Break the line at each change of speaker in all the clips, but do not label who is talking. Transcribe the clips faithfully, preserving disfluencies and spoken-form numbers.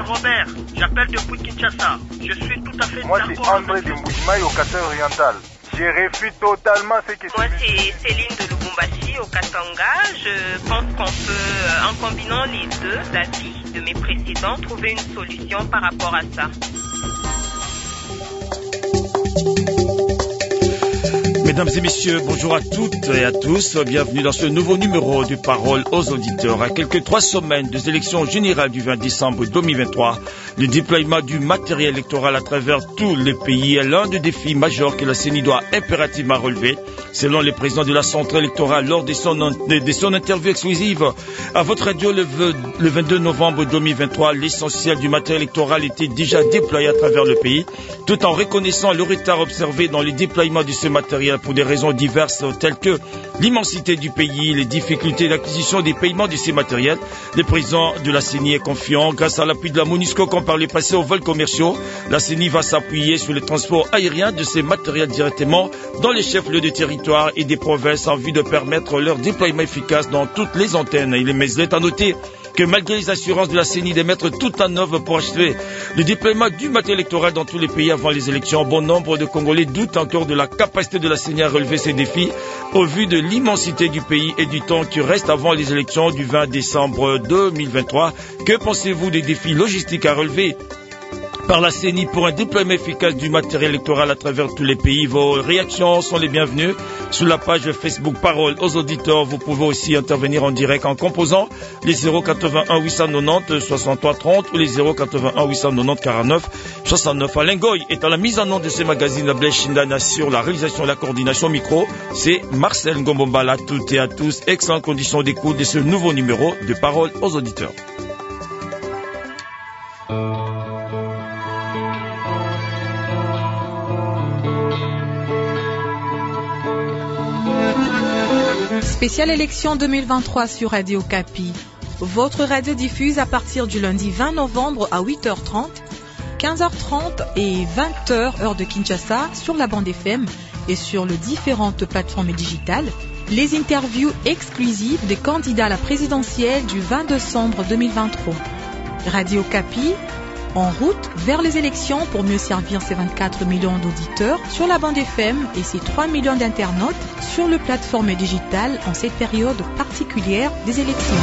Robert, j'appelle depuis Kinshasa. Je suis tout à fait
Moi, c'est André de Mouimaï au Qatar oriental. Je réfute totalement ce que
Moi, c'est Céline de Lubumbashi au Katanga. Je pense qu'on peut, en combinant les deux avis de mes précédents, trouver une solution par rapport à ça.
Mesdames et messieurs, bonjour à toutes et à tous. Bienvenue dans ce nouveau numéro du Parole aux auditeurs. À quelques trois semaines des élections générales du vingt décembre deux mille vingt-trois, le déploiement du matériel électoral à travers tous les pays est l'un des défis majeurs que la C E N I doit impérativement relever. Selon le président de la centrale électorale lors de son, de son interview exclusive à votre radio le, le vingt-deux novembre deux mille vingt-trois, l'essentiel du matériel électoral était déjà déployé à travers le pays, tout en reconnaissant le retard observé dans le déploiement de ce matériel pour des raisons diverses telles que l'immensité du pays, les difficultés d'acquisition des paiements de ces matériels. Le président de la C E N I est confiant. Grâce à l'appui de la MONUSCO, comme par le passé aux vols commerciaux, la C E N I va s'appuyer sur le transport aérien de ces matériels directement dans les chefs-lieux de territoire et des provinces en vue de permettre leur déploiement efficace dans toutes les antennes. Il est à noter que malgré les assurances de la C E N I de mettre tout en œuvre pour achever le déploiement du matériel électoral dans tous les pays avant les élections, bon nombre de Congolais doutent encore de la capacité de la C E N I à relever ces défis au vu de l'immensité du pays et du temps qui reste avant les élections du vingt décembre deux mille vingt-trois. Que pensez-vous des défis logistiques à relever par la C E N I pour un déploiement efficace du matériel électoral à travers tous les pays? Vos réactions sont les bienvenues sur la page Facebook Parole aux auditeurs. Vous pouvez aussi intervenir en direct en composant les zéro quatre-vingt-un huit cent quatre-vingt-dix soixante-trois trente ou les zéro quatre-vingt-un huit cent quatre-vingt-dix quarante-neuf soixante-neuf. Alain Goy est à la mise en œuvre de ce magazine. La Blaise Chindana sur la réalisation et la coordination micro. C'est Marcel Ngombombala. À toutes et à tous, excellentes conditions d'écoute de ce nouveau numéro de Parole aux auditeurs.
Spéciale élection deux mille vingt-trois sur Radio Kapi. Votre radio diffuse à partir du lundi vingt novembre à huit heures trente, quinze heures trente et vingt heures heure de Kinshasa sur la bande F M et sur les différentes plateformes digitales. Les interviews exclusives des candidats à la présidentielle du vingt décembre deux mille vingt-trois. Radio Kapi, en route vers les élections pour mieux servir ses vingt-quatre millions d'auditeurs sur la bande F M et ses trois millions d'internautes sur les plateformes digitales en cette période particulière des élections.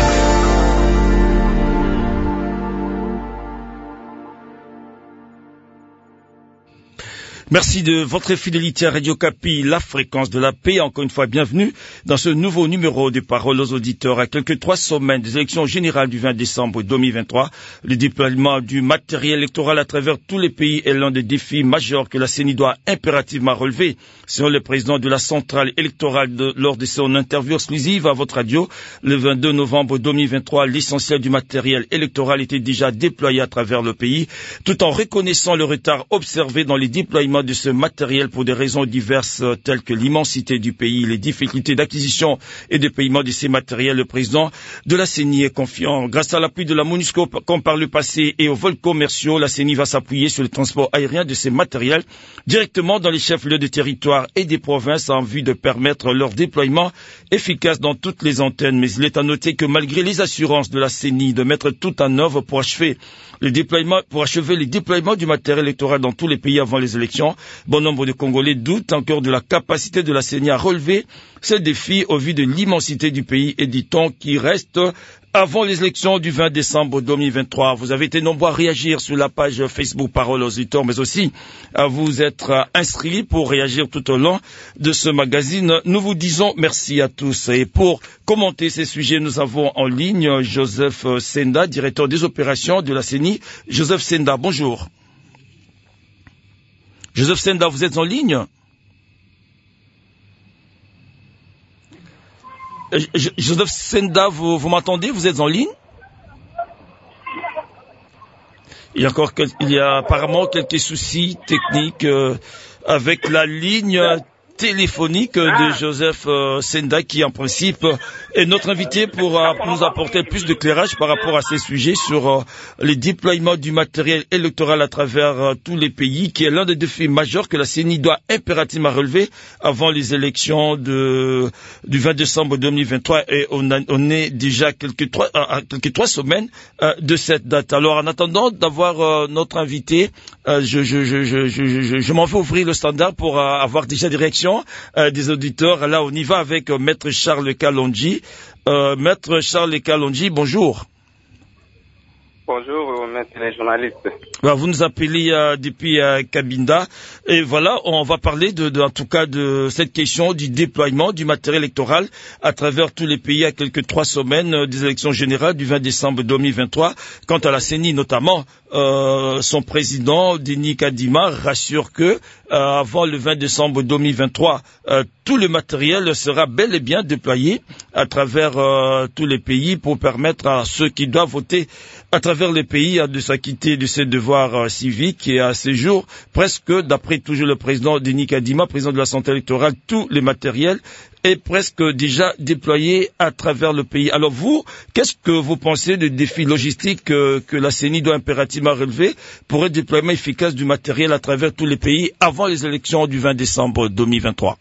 Merci de votre fidélité à Radio Kapi, la fréquence de la paix. Encore une fois, bienvenue dans ce nouveau numéro de Parole aux auditeurs. À quelques trois semaines des élections générales du vingt décembre deux mille vingt-trois, le déploiement du matériel électoral à travers tous les pays est l'un des défis majeurs que la C E N I doit impérativement relever. Selon le président de la centrale électorale de, lors de son interview exclusive à votre radio, le vingt-deux novembre deux mille vingt-trois, l'essentiel du matériel électoral était déjà déployé à travers le pays, tout en reconnaissant le retard observé dans les déploiements de ce matériel pour des raisons diverses telles que l'immensité du pays, les difficultés d'acquisition et de paiement de ces matériels. Le président de la C E N I est confiant. Grâce à l'appui de la MONUSCO, comme par le passé, et aux vols commerciaux, la C E N I va s'appuyer sur le transport aérien de ces matériels directement dans les chefs-lieux de territoire et des provinces en vue de permettre leur déploiement efficace dans toutes les antennes. Mais il est à noter que malgré les assurances de la C E N I de mettre tout en œuvre pour achever le déploiement, pour achever les déploiements du matériel électoral dans tous les pays avant les élections, bon nombre de Congolais doutent encore de la capacité de la C E N I à relever ce défi au vu de l'immensité du pays et du temps qui reste avant les élections du vingt décembre deux mille vingt-trois. Vous avez été nombreux à réagir sur la page Facebook Parole aux auditeurs, mais aussi à vous être inscrits pour réagir tout au long de ce magazine. Nous vous disons merci à tous. Et pour commenter ces sujets, nous avons en ligne Joseph Senda, directeur des opérations de la C E N I. Joseph Senda, bonjour. Joseph Senda, vous êtes en ligne? Joseph Senda, vous, vous m'entendez? Vous êtes en ligne? Il y a encore, il y a apparemment quelques soucis techniques euh, avec la ligne téléphonique de Joseph euh, Senda, qui en principe est notre invité pour euh, nous apporter plus d'éclairage par rapport à ces sujets sur euh, les déploiements du matériel électoral à travers euh, tous les pays, qui est l'un des défis majeurs que la C E N I doit impérativement relever avant les élections de, du vingt décembre deux mille vingt-trois, et on, a, on est déjà quelques trois, à quelques trois semaines euh, de cette date. Alors, en attendant d'avoir euh, notre invité, euh, je, je, je, je, je, je, je m'en vais ouvrir le standard pour euh, avoir déjà des réactions euh, des auditeurs. Là, on y va avec euh, Maître Charles Kalonji. Euh, Maître Charles Kalonji, bonjour.
Bonjour, maître les journalistes.
Vous nous appelez euh, depuis euh, Cabinda, et voilà, on va parler de, de, en tout cas, de cette question du déploiement du matériel électoral à travers tous les pays à quelques trois semaines euh, des élections générales du vingt décembre deux mille vingt-trois. Quant à la C E N I notamment, euh, son président Denis Kadima rassure que euh, avant le vingt décembre deux mille vingt-trois, euh, tout le matériel sera bel et bien déployé à travers euh, tous les pays pour permettre à ceux qui doivent voter à travers les pays de s'acquitter de ses devoirs euh, civiques. Et à ces jours, presque, d'après toujours le président Denis Kadima, président de la santé électorale, tout le matériel est presque déjà déployé à travers le pays. Alors vous, qu'est-ce que vous pensez des défis logistiques euh, que la C E N I doit impérativement relever pour un déploiement efficace du matériel à travers tous les pays avant les élections du vingt décembre deux mille vingt-trois?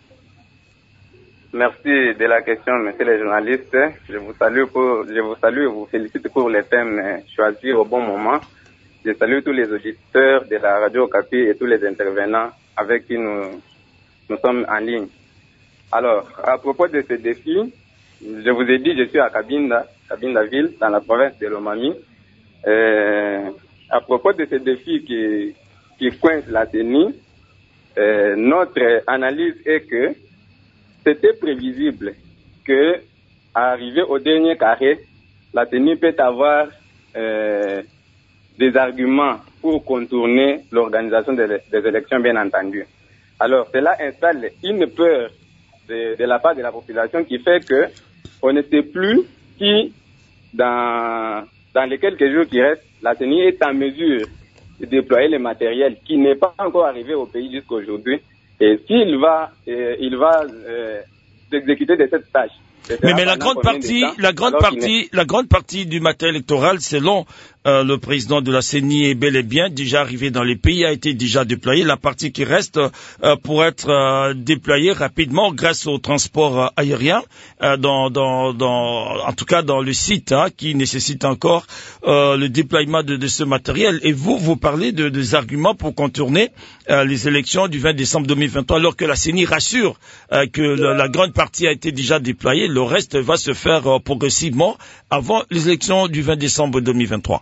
Merci de la question, messieurs les journalistes. Je vous salue pour, je vous salue et vous félicite pour les thèmes choisis au bon moment. Je salue tous les auditeurs de la radio Okapi et tous les intervenants avec qui nous, nous sommes en ligne. Alors, à propos de ce défi, je vous ai dit, je suis à Cabinda, Cabinda ville, dans la province de Lomami. Euh, à propos de ce défi qui, qui coince la C E N I, euh, notre analyse est que c'était prévisible que, arrivé au dernier carré, la C E N I peut avoir euh, des arguments pour contourner l'organisation des, des élections, bien entendu. Alors, cela installe une peur de, de la part de la population qui fait que on ne sait plus si, dans, dans les quelques jours qui restent, la C E N I est en mesure de déployer le matériel qui n'est pas encore arrivé au pays jusqu'à aujourd'hui. Et s'il va, euh, il va euh, s'exécuter de cette tâche.
Mais, mais la grande partie, la grande partie, la grande partie du matériel électoral, selon euh, le président de la C E N I, est bel et bien déjà arrivé dans les pays, a été déjà déployé. La partie qui reste euh, pour être euh, déployée rapidement grâce au transport euh, aérien, euh, dans, dans, dans, en tout cas dans le site, hein, qui nécessite encore euh, le déploiement de, de ce matériel. Et vous, vous parlez de, des arguments pour contourner euh, les élections du vingt décembre deux mille vingt-trois, alors que la C E N I rassure euh, que la, la grande partie a été déjà déployée. Le reste va se faire euh, progressivement avant les élections du vingt décembre deux mille vingt-trois.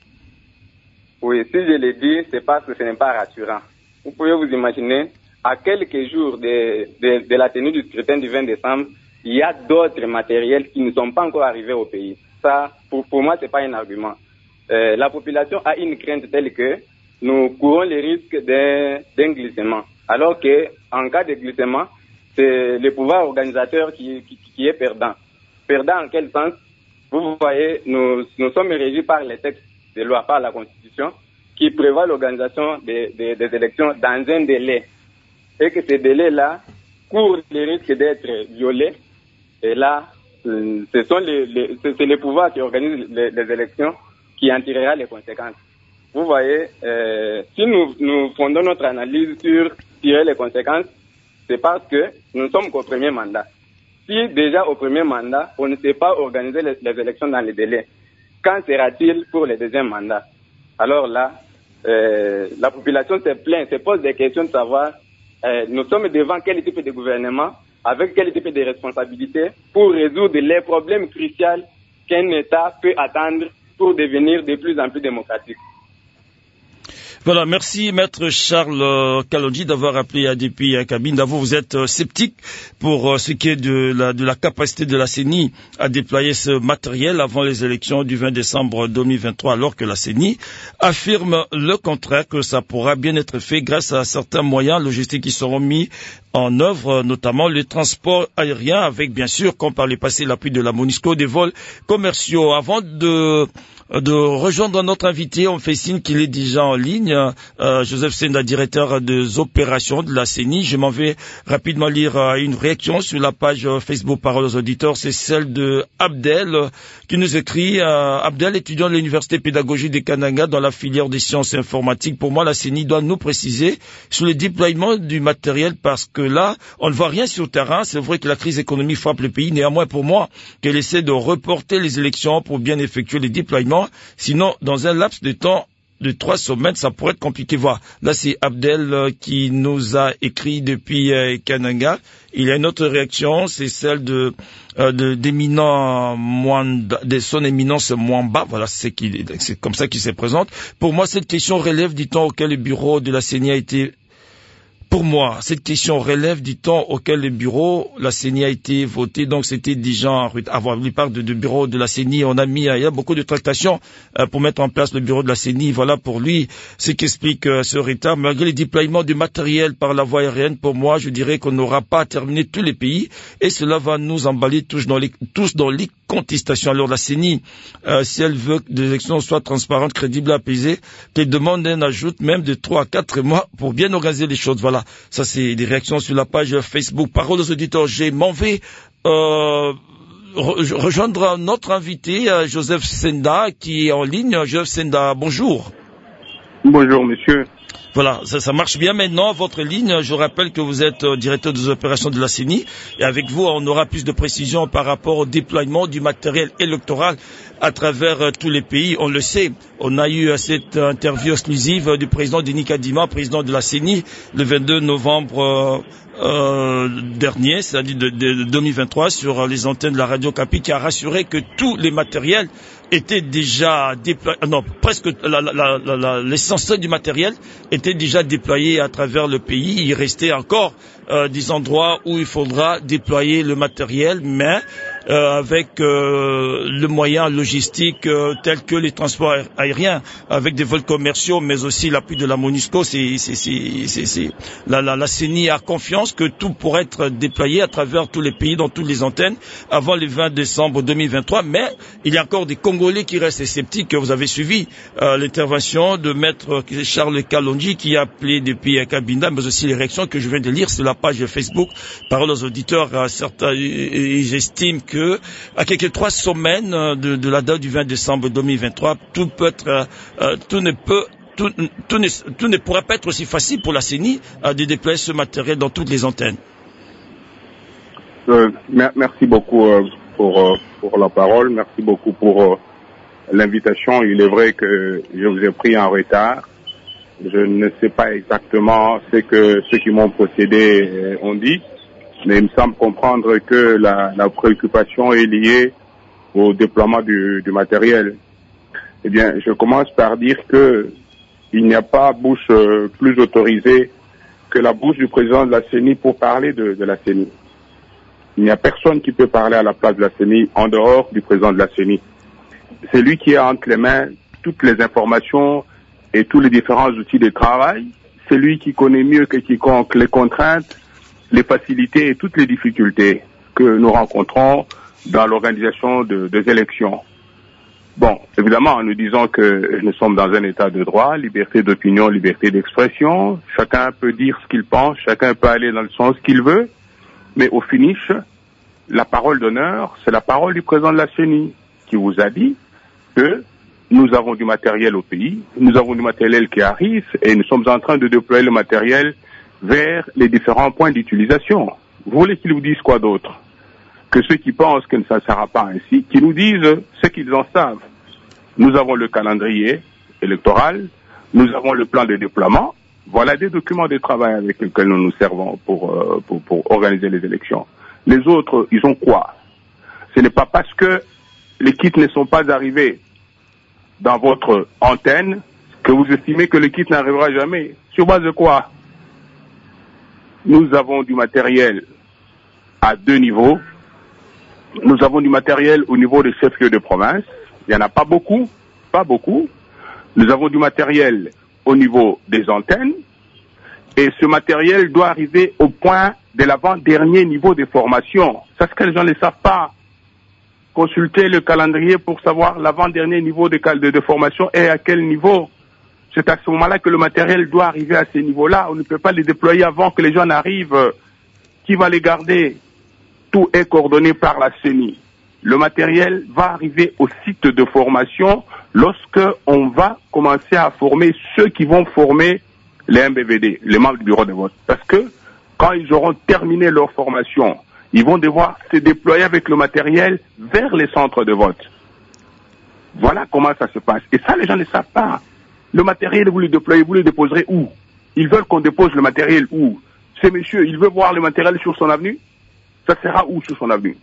Oui, si je l'ai dit, c'est parce que ce n'est pas rassurant. Vous pouvez vous imaginer, à quelques jours de, de, de la tenue du scrutin du vingt décembre, il y a d'autres matériels qui ne sont pas encore arrivés au pays. Ça, pour, pour moi, c'est pas un argument. Euh, la population a une crainte telle que nous courons le risque d'un, d'un glissement. Alors que, en cas de glissement, c'est le pouvoir organisateur qui, qui, qui est perdant. Perdant en quel sens? Vous voyez, nous, nous sommes régis par les textes de loi, par la Constitution, qui prévoit l'organisation des, des, des élections dans un délai. Et que ce délai-là court le risque d'être violé. Et là, ce sont les, les, c'est les pouvoirs qui organisent les, les élections qui en tirera les conséquences. Vous voyez, euh, si nous, nous fondons notre analyse sur tirer les conséquences, c'est parce que nous ne sommes qu'au premier mandat. Si déjà au premier mandat, on ne sait pas organiser les, les élections dans les délais, quand sera-t-il pour le deuxième mandat? Alors là, euh, la population se plaint, se pose des questions de savoir, euh, nous sommes devant quel type de gouvernement, avec quel type de responsabilité, pour résoudre les problèmes cruciaux qu'un État peut attendre pour devenir de plus en plus démocratique.
Voilà, merci Maître Charles Kalonji d'avoir appelé A D P à Cabine. D'abord, vous êtes euh, sceptique pour euh, ce qui est de la, de la capacité de la C E N I à déployer ce matériel avant les élections du vingt décembre deux mille vingt-trois, alors que la C E N I affirme le contraire, que ça pourra bien être fait grâce à certains moyens logistiques qui seront mis en œuvre, notamment les transports aériens, avec bien sûr, comme par le passé, l'appui de la MONUSCO, des vols commerciaux. Avant de de rejoindre notre invité, on fait signe qu'il est déjà en ligne. ligne euh, Joseph Senda, directeur des opérations de la C E N I. Je m'en vais rapidement lire euh, une réaction sur la page euh, Facebook Parole aux auditeurs. C'est celle de Abdel euh, qui nous écrit euh, Abdel, étudiant de l'Université pédagogique de Kananga dans la filière des sciences informatiques. Pour moi, la C E N I doit nous préciser sur le déploiement du matériel parce que là, on ne voit rien sur le terrain. C'est vrai que la crise économique frappe le pays. Néanmoins, pour moi, qu'elle essaie de reporter les élections pour bien effectuer les déploiements. Sinon, dans un laps de temps de trois semaines, ça pourrait être compliqué. Voilà. Là, c'est Abdel euh, qui nous a écrit depuis euh, Kananga. Il y a une autre réaction, c'est celle de, euh, de d'éminent Mwanda, de son éminence Mwamba. Voilà, c'est qui, c'est comme ça qu'il se présente. Pour moi, cette question relève du temps auquel le bureau de la C E N I a été Pour moi, cette question relève du temps auquel le bureau, la C E N I a été voté. Donc, c'était déjà en retard. Avant, il parle de, de bureau de la C E N I. On a mis, il y a beaucoup de tractations euh, pour mettre en place le bureau de la C E N I. Voilà pour lui ce qui explique euh, ce retard. Malgré les déploiements du matériel par la voie aérienne, pour moi, je dirais qu'on n'aura pas terminé tous les pays. Et cela va nous emballer tous dans les, tous dans les contestations. Alors, la C E N I, euh, si elle veut que les élections soient transparentes, crédibles, apaisées, qu'elle demande un ajout même de trois à quatre mois pour bien organiser les choses. Voilà. Ça, c'est des réactions sur la page Facebook. Parole aux auditeurs, je m'en vais euh, re rejoindre notre invité, euh, Joseph Senda, qui est en ligne. Joseph Senda, bonjour.
Bonjour, monsieur.
Voilà, ça, ça marche bien maintenant, votre ligne. Je rappelle que vous êtes euh, directeur des opérations de la C E N I. Et avec vous, on aura plus de précisions par rapport au déploiement du matériel électoral à travers euh, tous les pays. On le sait, on a eu euh, cette interview exclusive euh, du président Denis Kadima, président de la C E N I, le vingt-deux novembre euh, euh, dernier, c'est-à-dire de, de, de deux mille vingt-trois, sur euh, les antennes de la Radio Capi, qui a rassuré que tous les matériels étaient déjà déployés, non, presque l'essentiel du matériel était déjà déployé à travers le pays. Il restait encore euh, des endroits où il faudra déployer le matériel, mais euh, avec euh, le moyen logistique euh, tel que les transports aériens, avec des vols commerciaux, mais aussi l'appui de la MONUSCO. C'est, c'est, c'est, c'est, c'est. La, la, la C E N I a confiance que tout pourrait être déployé à travers tous les pays, dans toutes les antennes, avant le vingt décembre deux mille vingt-trois. Mais il y a encore des Congolais qui restent sceptiques. Vous avez suivi euh, l'intervention de maître Charles Kalonji, qui a appelé depuis Kabinda, mais aussi les réactions que je viens de lire sur la page Facebook. Parole aux auditeurs, euh, certains, ils estiment que à quelques trois semaines de, de la date du vingt décembre deux mille vingt-trois, tout peut être, euh, tout ne peut, tout, tout, ne, tout ne pourra pas être aussi facile pour la C E N I euh, de déployer ce matériel dans toutes les antennes.
Euh, merci beaucoup euh, pour, euh, pour la parole, merci beaucoup pour euh, l'invitation. Il est vrai que je vous ai pris en retard. Je ne sais pas exactement ce que ceux qui m'ont précédé euh, ont dit, mais il me semble comprendre que la, la préoccupation est liée au déploiement du, du matériel. Eh bien, je commence par dire que il n'y a pas bouche euh, plus autorisée que la bouche du président de la C E N I pour parler de, de la C E N I. Il n'y a personne qui peut parler à la place de la C E N I en dehors du président de la C E N I. C'est lui qui a entre les mains toutes les informations et tous les différents outils de travail. C'est lui qui connaît mieux que quiconque les contraintes, les facilités et toutes les difficultés que nous rencontrons dans l'organisation de, des élections. Bon, évidemment, en nous disant que nous sommes dans un état de droit, liberté d'opinion, liberté d'expression, chacun peut dire ce qu'il pense, chacun peut aller dans le sens qu'il veut, mais au finish, la parole d'honneur, c'est la parole du président de la C E N I qui vous a dit que nous avons du matériel au pays, nous avons du matériel qui arrive et nous sommes en train de déployer le matériel vers les différents points d'utilisation. Vous voulez qu'ils vous disent quoi d'autre? Que ceux qui pensent que ça ne sera pas ainsi, qui nous disent ce qu'ils en savent. Nous avons le calendrier électoral, nous avons le plan de déploiement. Voilà des documents de travail avec lesquels nous nous servons pour, euh, pour, pour organiser les élections. Les autres, ils ont quoi? Ce n'est pas parce que les kits ne sont pas arrivés dans votre antenne que vous estimez que le kit n'arrivera jamais. Sur base de quoi? Nous avons du matériel à deux niveaux. Nous avons du matériel au niveau des chefs-lieux de province. Il n'y en a pas beaucoup, pas beaucoup. Nous avons du matériel au niveau des antennes. Et ce matériel doit arriver au point de l'avant-dernier niveau de formation. Ça, c'est que les gens ne le savent pas. Consultez le calendrier pour savoir l'avant-dernier niveau de, de, de formation et à quel niveau. C'est à ce moment-là que le matériel doit arriver à ces niveaux-là. On ne peut pas les déployer avant que les gens n'arrivent. Qui va les garder? Tout est coordonné par la C E N I. Le matériel va arriver au site de formation lorsque on va commencer à former ceux qui vont former les M B V D, les membres du bureau de vote. Parce que quand ils auront terminé leur formation, ils vont devoir se déployer avec le matériel vers les centres de vote. Voilà comment ça se passe. Et ça, les gens ne savent pas. Le matériel, vous le déployez, vous le déposerez où? Ils veulent qu'on dépose le matériel où? Ces messieurs, ils veulent voir le matériel sur son avenue? Ça sera où sur son avenue?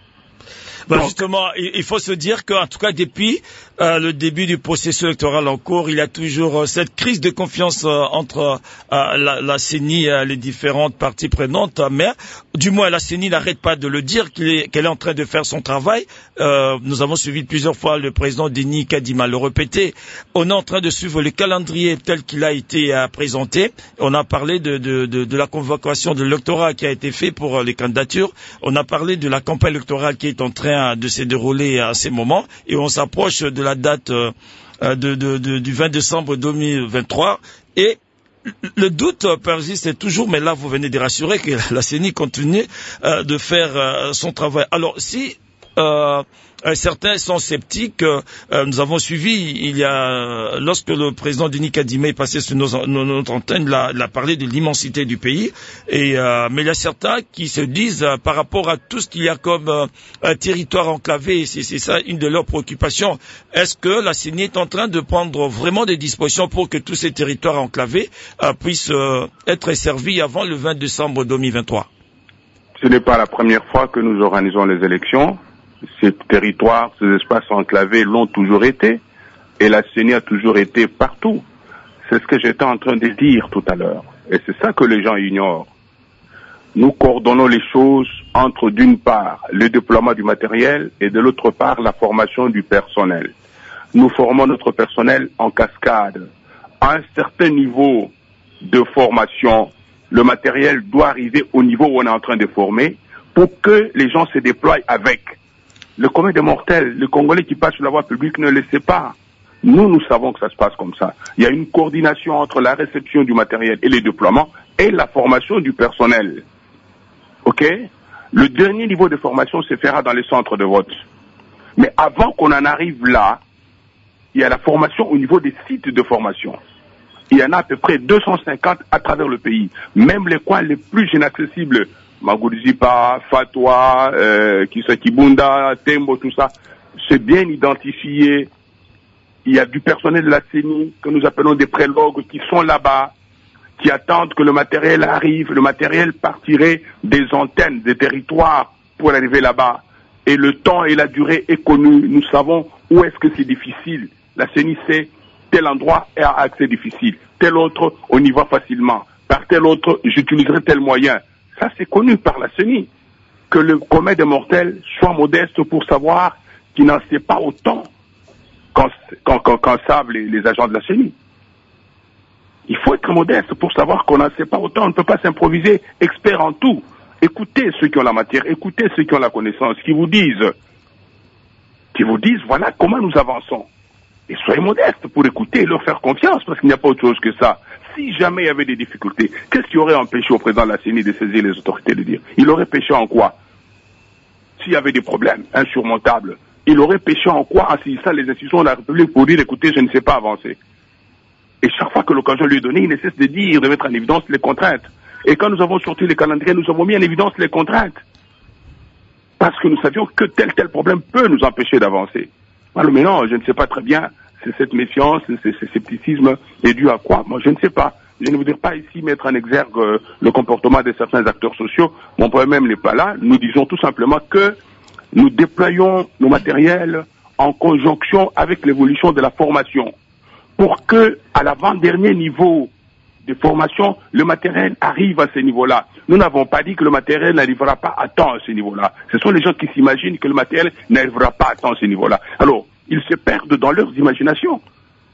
Ben justement, il faut se dire qu'en tout cas, depuis euh, le début du processus électoral en cours, il y a toujours euh, cette crise de confiance euh, entre euh, la, la C E N I et euh, les différentes parties prenantes. Mais du moins, la C E N I n'arrête pas de le dire qu'elle est, qu'elle est en train de faire son travail. Euh, nous avons suivi plusieurs fois le président Denis Kadima le répéter. On est en train de suivre le calendrier tel qu'il a été euh, présenté. On a parlé de, de, de, de la convocation de l'électorat qui a été fait pour euh, les candidatures. On a parlé de la campagne électorale qui est en train de se dérouler à ces moments, et on s'approche de la date euh, de, de, de, du vingt décembre deux mille vingt-trois, et le doute persiste toujours, mais là vous venez de rassurer que la C E N I continue euh, de faire euh, son travail. Alors si euh, certains sont sceptiques, euh, nous avons suivi, il y a, lorsque le président Denis Kadima est passé sur nos, nos, notre antenne, il a, il a parlé de l'immensité du pays, et, euh, mais il y a certains qui se disent, euh, par rapport à tout ce qu'il y a comme euh, un territoire enclavé, c'est, c'est ça une de leurs préoccupations, est-ce que la C E N I est en train de prendre vraiment des dispositions pour que tous ces territoires enclavés euh, puissent euh, être servis avant le vingt décembre deux mille vingt-trois?
Ce n'est pas la première fois que nous organisons les élections. Ces territoires, ces espaces enclavés l'ont toujours été, et la C E N I a toujours été partout. C'est ce que j'étais en train de dire tout à l'heure, et c'est ça que les gens ignorent. Nous coordonnons les choses entre, d'une part, le déploiement du matériel, et de l'autre part, la formation du personnel. Nous formons notre personnel en cascade. À un certain niveau de formation, le matériel doit arriver au niveau où on est en train de former, pour que les gens se déploient avec. Le commun des mortels, le Congolais qui passe sur la voie publique ne le sait pas. Nous, nous savons que ça se passe comme ça. Il y a une coordination entre la réception du matériel et les déploiements et la formation du personnel. Ok? Le dernier niveau de formation se fera dans les centres de vote. Mais avant qu'on en arrive là, il y a la formation au niveau des sites de formation. Il y en a à peu près deux cent cinquante à travers le pays. Même les coins les plus inaccessibles, Magoudzipa, Fatwa, euh, Kibunda, Tembo, tout ça, c'est bien identifié. Il y a du personnel de la C E N I que nous appelons des prélogues qui sont là-bas, qui attendent que le matériel arrive. Le matériel partirait des antennes, des territoires pour arriver là-bas. Et le temps et la durée est connu. Nous savons où est-ce que c'est difficile. La C E N I sait tel endroit est à accès difficile, tel autre on y va facilement, par tel autre j'utiliserai tel moyen. Ça, c'est connu par la C E N I. Que le commun des mortels soit modeste pour savoir qu'il n'en sait pas autant qu'en, qu'en, qu'en, qu'en savent les, les agents de la C E N I. Il faut être modeste pour savoir qu'on n'en sait pas autant. On ne peut pas s'improviser expert en tout. Écoutez ceux qui ont la matière, écoutez ceux qui ont la connaissance, qui vous disent, qui vous disent, voilà comment nous avançons. Et soyez modestes pour écouter et leur faire confiance, parce qu'il n'y a pas autre chose que ça. Si jamais il y avait des difficultés, qu'est-ce qui aurait empêché au président de la C E N I de saisir les autorités de dire? Il aurait péché en quoi? S'il y avait des problèmes insurmontables, il aurait péché en quoi en saisissant les institutions de la République pour dire, écoutez, je ne sais pas avancer. Et chaque fois que l'occasion lui est donnée, il ne cesse de dire, de mettre en évidence les contraintes. Et quand nous avons sorti les calendriers, nous avons mis en évidence les contraintes. Parce que nous savions que tel tel problème peut nous empêcher d'avancer. Alors, mais non, je ne sais pas très bien. C'est cette méfiance, c'est ce scepticisme est dû à quoi? Moi, je ne sais pas. Je ne voudrais pas ici mettre en exergue euh, le comportement de certains acteurs sociaux. Mon problème n'est pas là. Nous disons tout simplement que nous déployons nos matériels en conjonction avec l'évolution de la formation pour que, à l'avant-dernier niveau de formation, le matériel arrive à ce niveau-là. Nous n'avons pas dit que le matériel n'arrivera pas à temps à ce niveau-là. Ce sont les gens qui s'imaginent que le matériel n'arrivera pas à temps à ce niveau-là. Alors, ils se perdent dans leurs imaginations.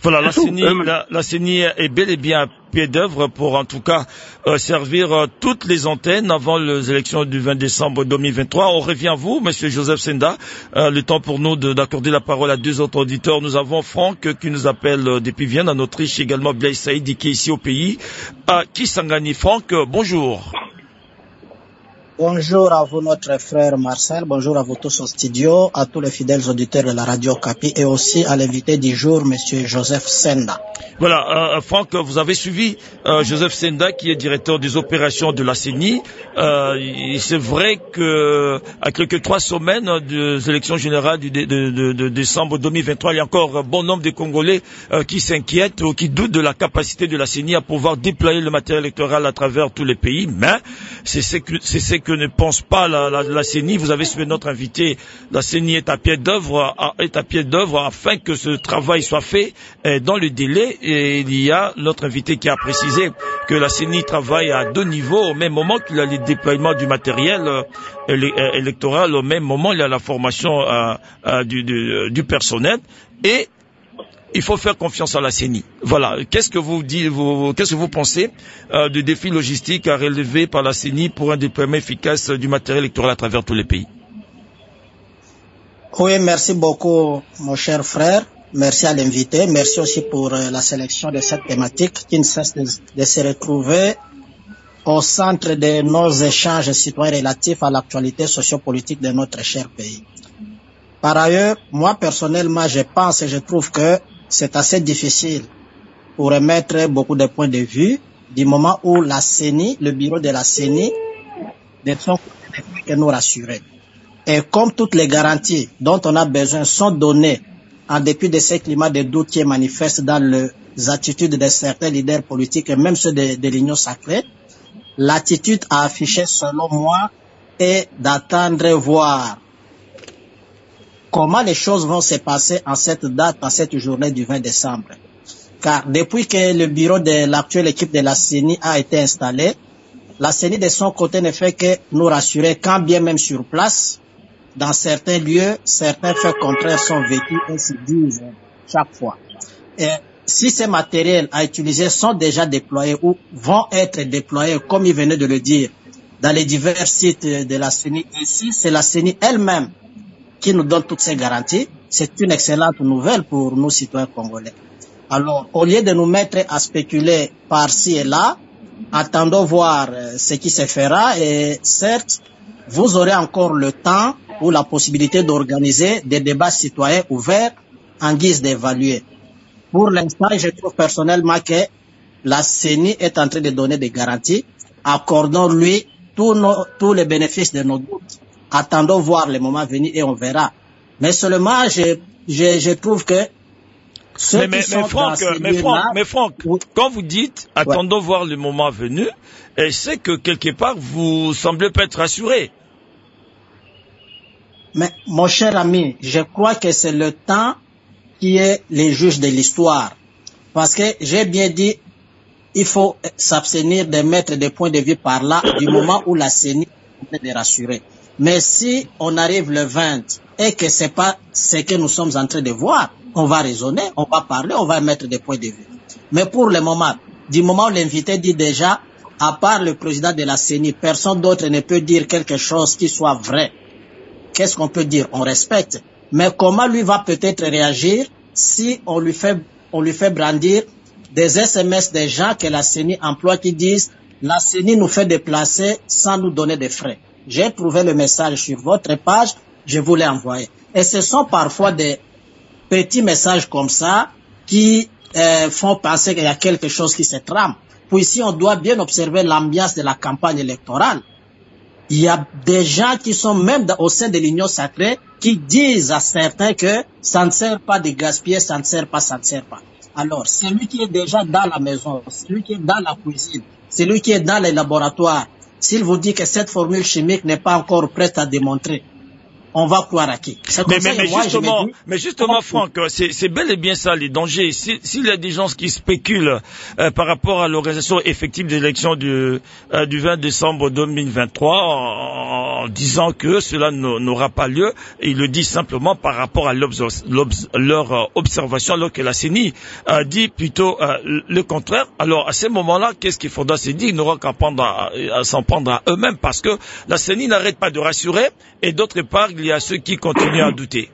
Voilà, la C E N I, la, la C E N I est bel et bien à pied d'œuvre pour en tout cas euh, servir euh, toutes les antennes avant les élections du vingt décembre deux mille vingt-trois. On revient à vous, Monsieur Joseph Senda. Euh, le temps pour nous d'accorder la parole à deux autres auditeurs. Nous avons Franck qui nous appelle euh, depuis Vienne en Autriche, également Blaise Saïd qui est ici au pays, à Kisangani. Franck, euh, bonjour.
Bonjour à vous, notre frère Marcel. Bonjour à vous tous au studio, à tous les fidèles auditeurs de la radio Capi et aussi à l'invité du jour, Monsieur Joseph Senda.
Voilà, euh, Franck, vous avez suivi euh, Joseph Senda, qui est directeur des opérations de la C E N I. Euh, c'est vrai que à quelques trois semaines des élections générales du de, de, de, de décembre deux mille vingt-trois, il y a encore un bon nombre de Congolais euh, qui s'inquiètent ou qui doutent de la capacité de la C E N I à pouvoir déployer le matériel électoral à travers tous les pays. Mais c'est ce que, c'est ce que ne pense pas la, la, la C E N I. Vous avez suivi notre invité. La C E N I est à pied d'œuvre, est à pied d'œuvre afin que ce travail soit fait euh, dans le délai. Et il y a notre invité qui a précisé que la C E N I travaille à deux niveaux au même moment qu'il y a le déploiement du matériel euh, électoral, au même moment il y a la formation euh, euh, du, du, du personnel et il faut faire confiance à la C E N I. Voilà. Qu'est-ce que vous dites, vous, qu'est-ce que vous pensez euh, du défi logistique à relever par la C E N I pour un déploiement efficace du matériel électoral à travers tous les pays?
Oui, merci beaucoup, mon cher frère. Merci à l'invité. Merci aussi pour euh, la sélection de cette thématique qui ne cesse de, de se retrouver au centre de nos échanges citoyens relatifs à l'actualité sociopolitique de notre cher pays. Par ailleurs, moi personnellement, je pense et je trouve que c'est assez difficile pour émettre beaucoup de points de vue du moment où la C E N I, le bureau de la C E N I, de son côté ne peut que nous rassurer. Et comme toutes les garanties dont on a besoin sont données en dépit de ce climat de doute qui est manifeste dans les attitudes de certains leaders politiques et même ceux de, de l'Union sacrée, l'attitude à afficher selon moi est d'attendre voir comment les choses vont se passer en cette date, en cette journée du vingt décembre. Car depuis que le bureau de l'actuelle équipe de la C E N I a été installé, la C E N I de son côté ne fait que nous rassurer quand bien même sur place. Dans certains lieux, certains faits contraires sont vécus et se disent chaque fois. Et si ces matériels à utiliser sont déjà déployés ou vont être déployés, comme il venait de le dire, dans les divers sites de la C E N I, ici, c'est la C E N I elle-même qui nous donne toutes ces garanties. C'est une excellente nouvelle pour nous, citoyens congolais. Alors, au lieu de nous mettre à spéculer par-ci et là, attendons voir ce qui se fera et certes, vous aurez encore le temps ou la possibilité d'organiser des débats citoyens ouverts en guise d'évaluer. Pour l'instant, je trouve personnellement que la C E N I est en train de donner des garanties. Accordons-lui tous, nos, tous les bénéfices de nos doutes. Attendons voir le moment venir et on verra. Mais seulement, je, je, je trouve que ceux
mais, mais,
qui sont
mais Franck,
dans
mais Franck,
là,
mais Franck,
oui.
Quand vous dites attendons ouais. voir le moment venu, c'est que quelque part vous semblez pas être rassuré.
Mais mon cher ami, je crois que c'est le temps qui est le juge de l'histoire. Parce que j'ai bien dit, il faut s'abstenir de mettre des points de vue par là du moment où la C E N I est de rassurer. Mais si on arrive le vingt et que c'est pas ce que nous sommes en train de voir, on va raisonner, on va parler, on va mettre des points de vue. Mais pour le moment, du moment où l'invité dit déjà, à part le président de la C E N I, personne d'autre ne peut dire quelque chose qui soit vrai. Qu'est-ce qu'on peut dire? On respecte. Mais comment lui va peut-être réagir si on lui fait, on lui fait brandir des S M S des gens que la C E N I emploie qui disent la C E N I nous fait déplacer sans nous donner de frais. J'ai trouvé le message sur votre page, je vous l'ai envoyé. Et ce sont parfois des petits messages comme ça qui euh, font penser qu'il y a quelque chose qui se trame. Puis ici, on doit bien observer l'ambiance de la campagne électorale. Il y a des gens qui sont même au sein de l'Union sacrée qui disent à certains que ça ne sert pas de gaspiller, ça ne sert pas, ça ne sert pas. Alors, celui qui est déjà dans la maison, celui qui est dans la cuisine, celui qui est dans les laboratoires, s'il vous dit que cette formule chimique n'est pas encore prête à démontrer on va croire à qui?
Mais, mais, mais, moi, justement, dis, mais justement, Franck, c'est, c'est bel et bien ça, les dangers. S'il si y a des gens qui spéculent euh, par rapport à l'organisation effective des élections du, euh, du vingt décembre deux mille vingt-trois, en, en disant que cela n'aura pas lieu, ils le disent simplement par rapport à l'obs, l'obs, leur euh, observation, alors que la C E N I euh, dit plutôt euh, le contraire. Alors, à ce moment-là, qu'est-ce qu'il faudra se dire? Ils n'auront qu'à prendre à, à s'en prendre à eux-mêmes, parce que la C E N I n'arrête pas de rassurer, et d'autre part, il y a ceux qui continuent à douter.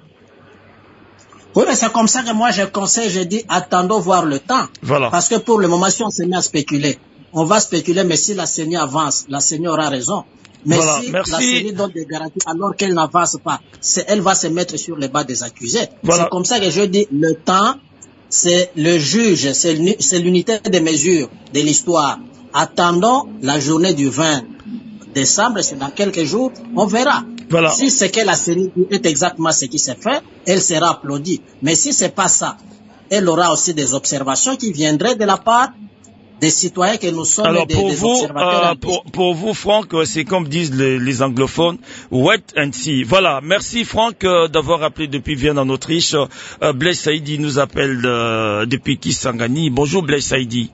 Oui, mais c'est comme ça que moi je conseille, je dis, attendons voir le temps.
Voilà.
Parce que pour le moment, si on s'est mis à spéculer, on va spéculer, mais si la C E N I avance, la C E N I aura raison. Mais
voilà.
si
Merci.
la C E N I donne des garanties alors qu'elle n'avance pas, c'est, elle va se mettre sur les bas des accusés. Voilà. C'est comme ça que je dis, le temps, c'est le juge, c'est, c'est l'unité de mesure de l'histoire. Attendons la journée du vingt décembre, c'est dans quelques jours, on verra.
Voilà.
Si c'est que la C E N I est exactement ce qui s'est fait, elle sera applaudie. Mais si c'est pas ça, elle aura aussi des observations qui viendraient de la part des citoyens que nous sommes. Alors des,
pour
des
vous,
observateurs.
Euh, pour, pour vous, Franck, c'est comme disent les, les anglophones, wait and see. Voilà. Merci, Franck, euh, d'avoir appelé depuis Vienne en Autriche. Euh, Blaise Saïdi nous appelle euh, depuis Kisangani. Bonjour, Blaise Saïdi.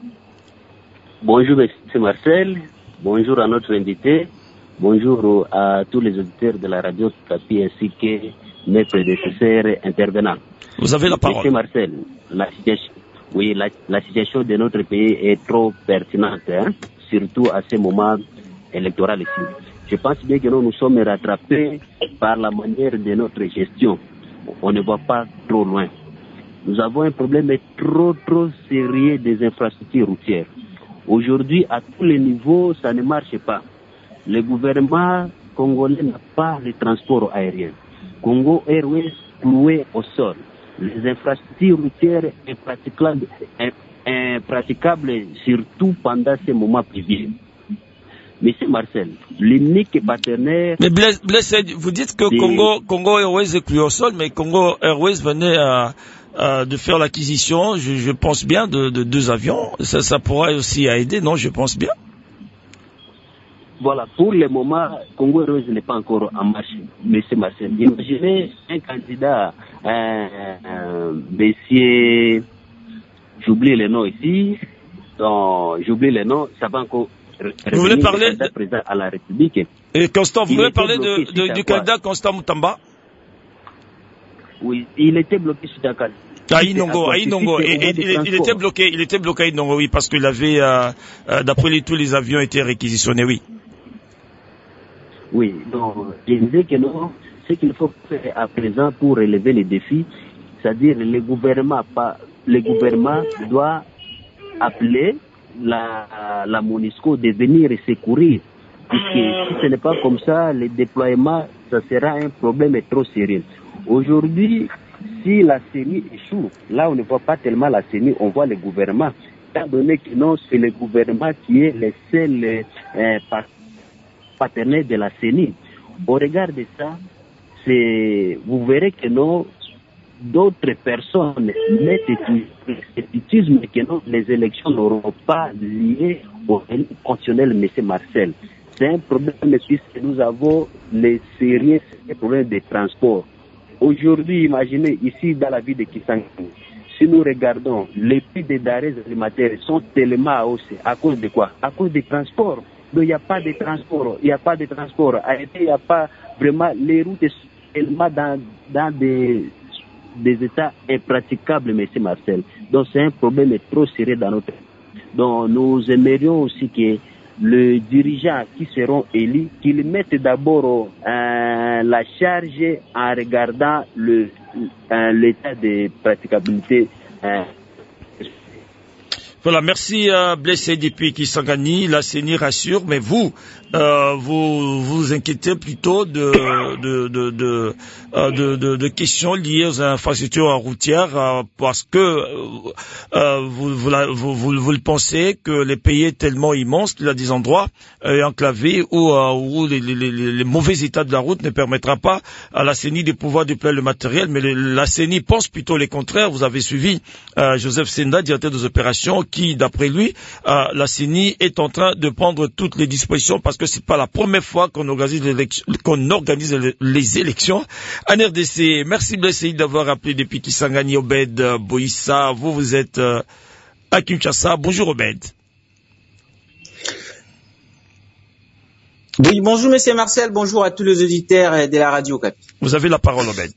Bonjour, c'est Marcel. Bonjour à notre invité. Bonjour à tous les auditeurs de la radio Capi ainsi que mes prédécesseurs intervenants.
Vous avez la parole.
Monsieur Marcel, la situation, oui, la, la situation de notre pays est trop pertinente, hein, surtout à ce moment électoral ici. Je pense bien que nous nous sommes rattrapés par la manière de notre gestion. On ne va pas trop loin. Nous avons un problème trop, trop sérieux des infrastructures routières. Aujourd'hui, à tous les niveaux, ça ne marche pas. Le gouvernement congolais n'a pas de transport aérien. Congo Airways cloué au sol. Les infrastructures routières impraticables, impraticables surtout pendant ces moments pluvieux. Monsieur Marcel, l'unique partenaire...
Mais Blaise, Blaise, vous dites que des... Congo, Congo Airways est cloué au sol, mais Congo Airways venait à... Euh, de faire l'acquisition, je, je pense bien, de, de deux avions. Ça, ça pourrait aussi aider, non? Je pense bien.
Voilà, pour le moment, Congo Airways n'est pas encore en marche, monsieur Marcel. Imaginez un candidat, un, un monsieur, j'oublie le nom ici, donc, j'oublie le nom, ça va encore...
Vous voulez parler de...
président à la République.
Et Constant, vous voulez parler de, de, du candidat Constant Moutamba?
Oui, il était bloqué sur Dakar.
À Inongo, à Inongo. Et, et, il, il était bloqué, il était bloqué à Inongo, oui, parce qu'il avait, euh, euh, d'après lui, tous les avions étaient réquisitionnés, oui.
Oui, donc, je disais que non, ce qu'il faut faire à présent pour relever les défis, c'est-à-dire le gouvernement, pas, le gouvernement doit appeler la, la MONUSCO de venir secourir. Puisque si ce n'est pas comme ça, le déploiement, ça sera un problème trop sérieux. Aujourd'hui, si la C E N I échoue, là on ne voit pas tellement la C E N I, on voit le gouvernement. Étant donné que non, c'est le gouvernement qui est le seul euh, partenaire de la C E N I. Au regard de ça, c'est, vous verrez que non, d'autres personnes mettent le scepticisme que non, les élections n'auront pas lié au constitutionnel, M. Marcel. C'est un problème puisque nous avons les sérieux problèmes de transport. Aujourd'hui, imaginez, ici dans la ville de Kisangani, si nous regardons, les prix des denrées alimentaires sont tellement haussés. À cause de quoi? À cause des transports. Donc il n'y a pas de transport, il n'y a pas de transport. Il n'y a pas vraiment, les routes sont tellement dans, dans des, des états impraticables, M. Marcel. Donc c'est un problème trop sérieux dans notre... Donc nous aimerions aussi que les dirigeants qui seront élus, qu'ils mettent d'abord euh, la charge en regardant le, euh, l'état de praticabilité. Euh.
Voilà, merci euh, Blessé depuis Kisangani, la C E N I rassure, mais vous, euh, vous vous inquiétez plutôt de de de de, euh, de, de, de questions liées aux infrastructures routières euh, parce que euh, vous, vous, vous, vous, vous le pensez que les pays est tellement immense qu'il y a des endroits euh, enclavés où, euh, où les, les, les, les mauvais états de la route ne permettra pas à la C E N I de pouvoir déployer le matériel, mais le, la C E N I pense plutôt les contraires. Vous avez suivi euh, Joseph Senda, directeur des opérations, qui, d'après lui, euh, la C E N I est en train de prendre toutes les dispositions parce parce que c'est pas la première fois qu'on organise, qu'on organise les élections en R D C. Merci Blessé d'avoir appelé depuis Kisangani. Obed Boïssa, vous, vous êtes euh, à Kinshasa. Bonjour Obed.
Oui, bonjour Monsieur Marcel, bonjour à tous les auditeurs de la radio Okapi.
Vous avez la parole Obed.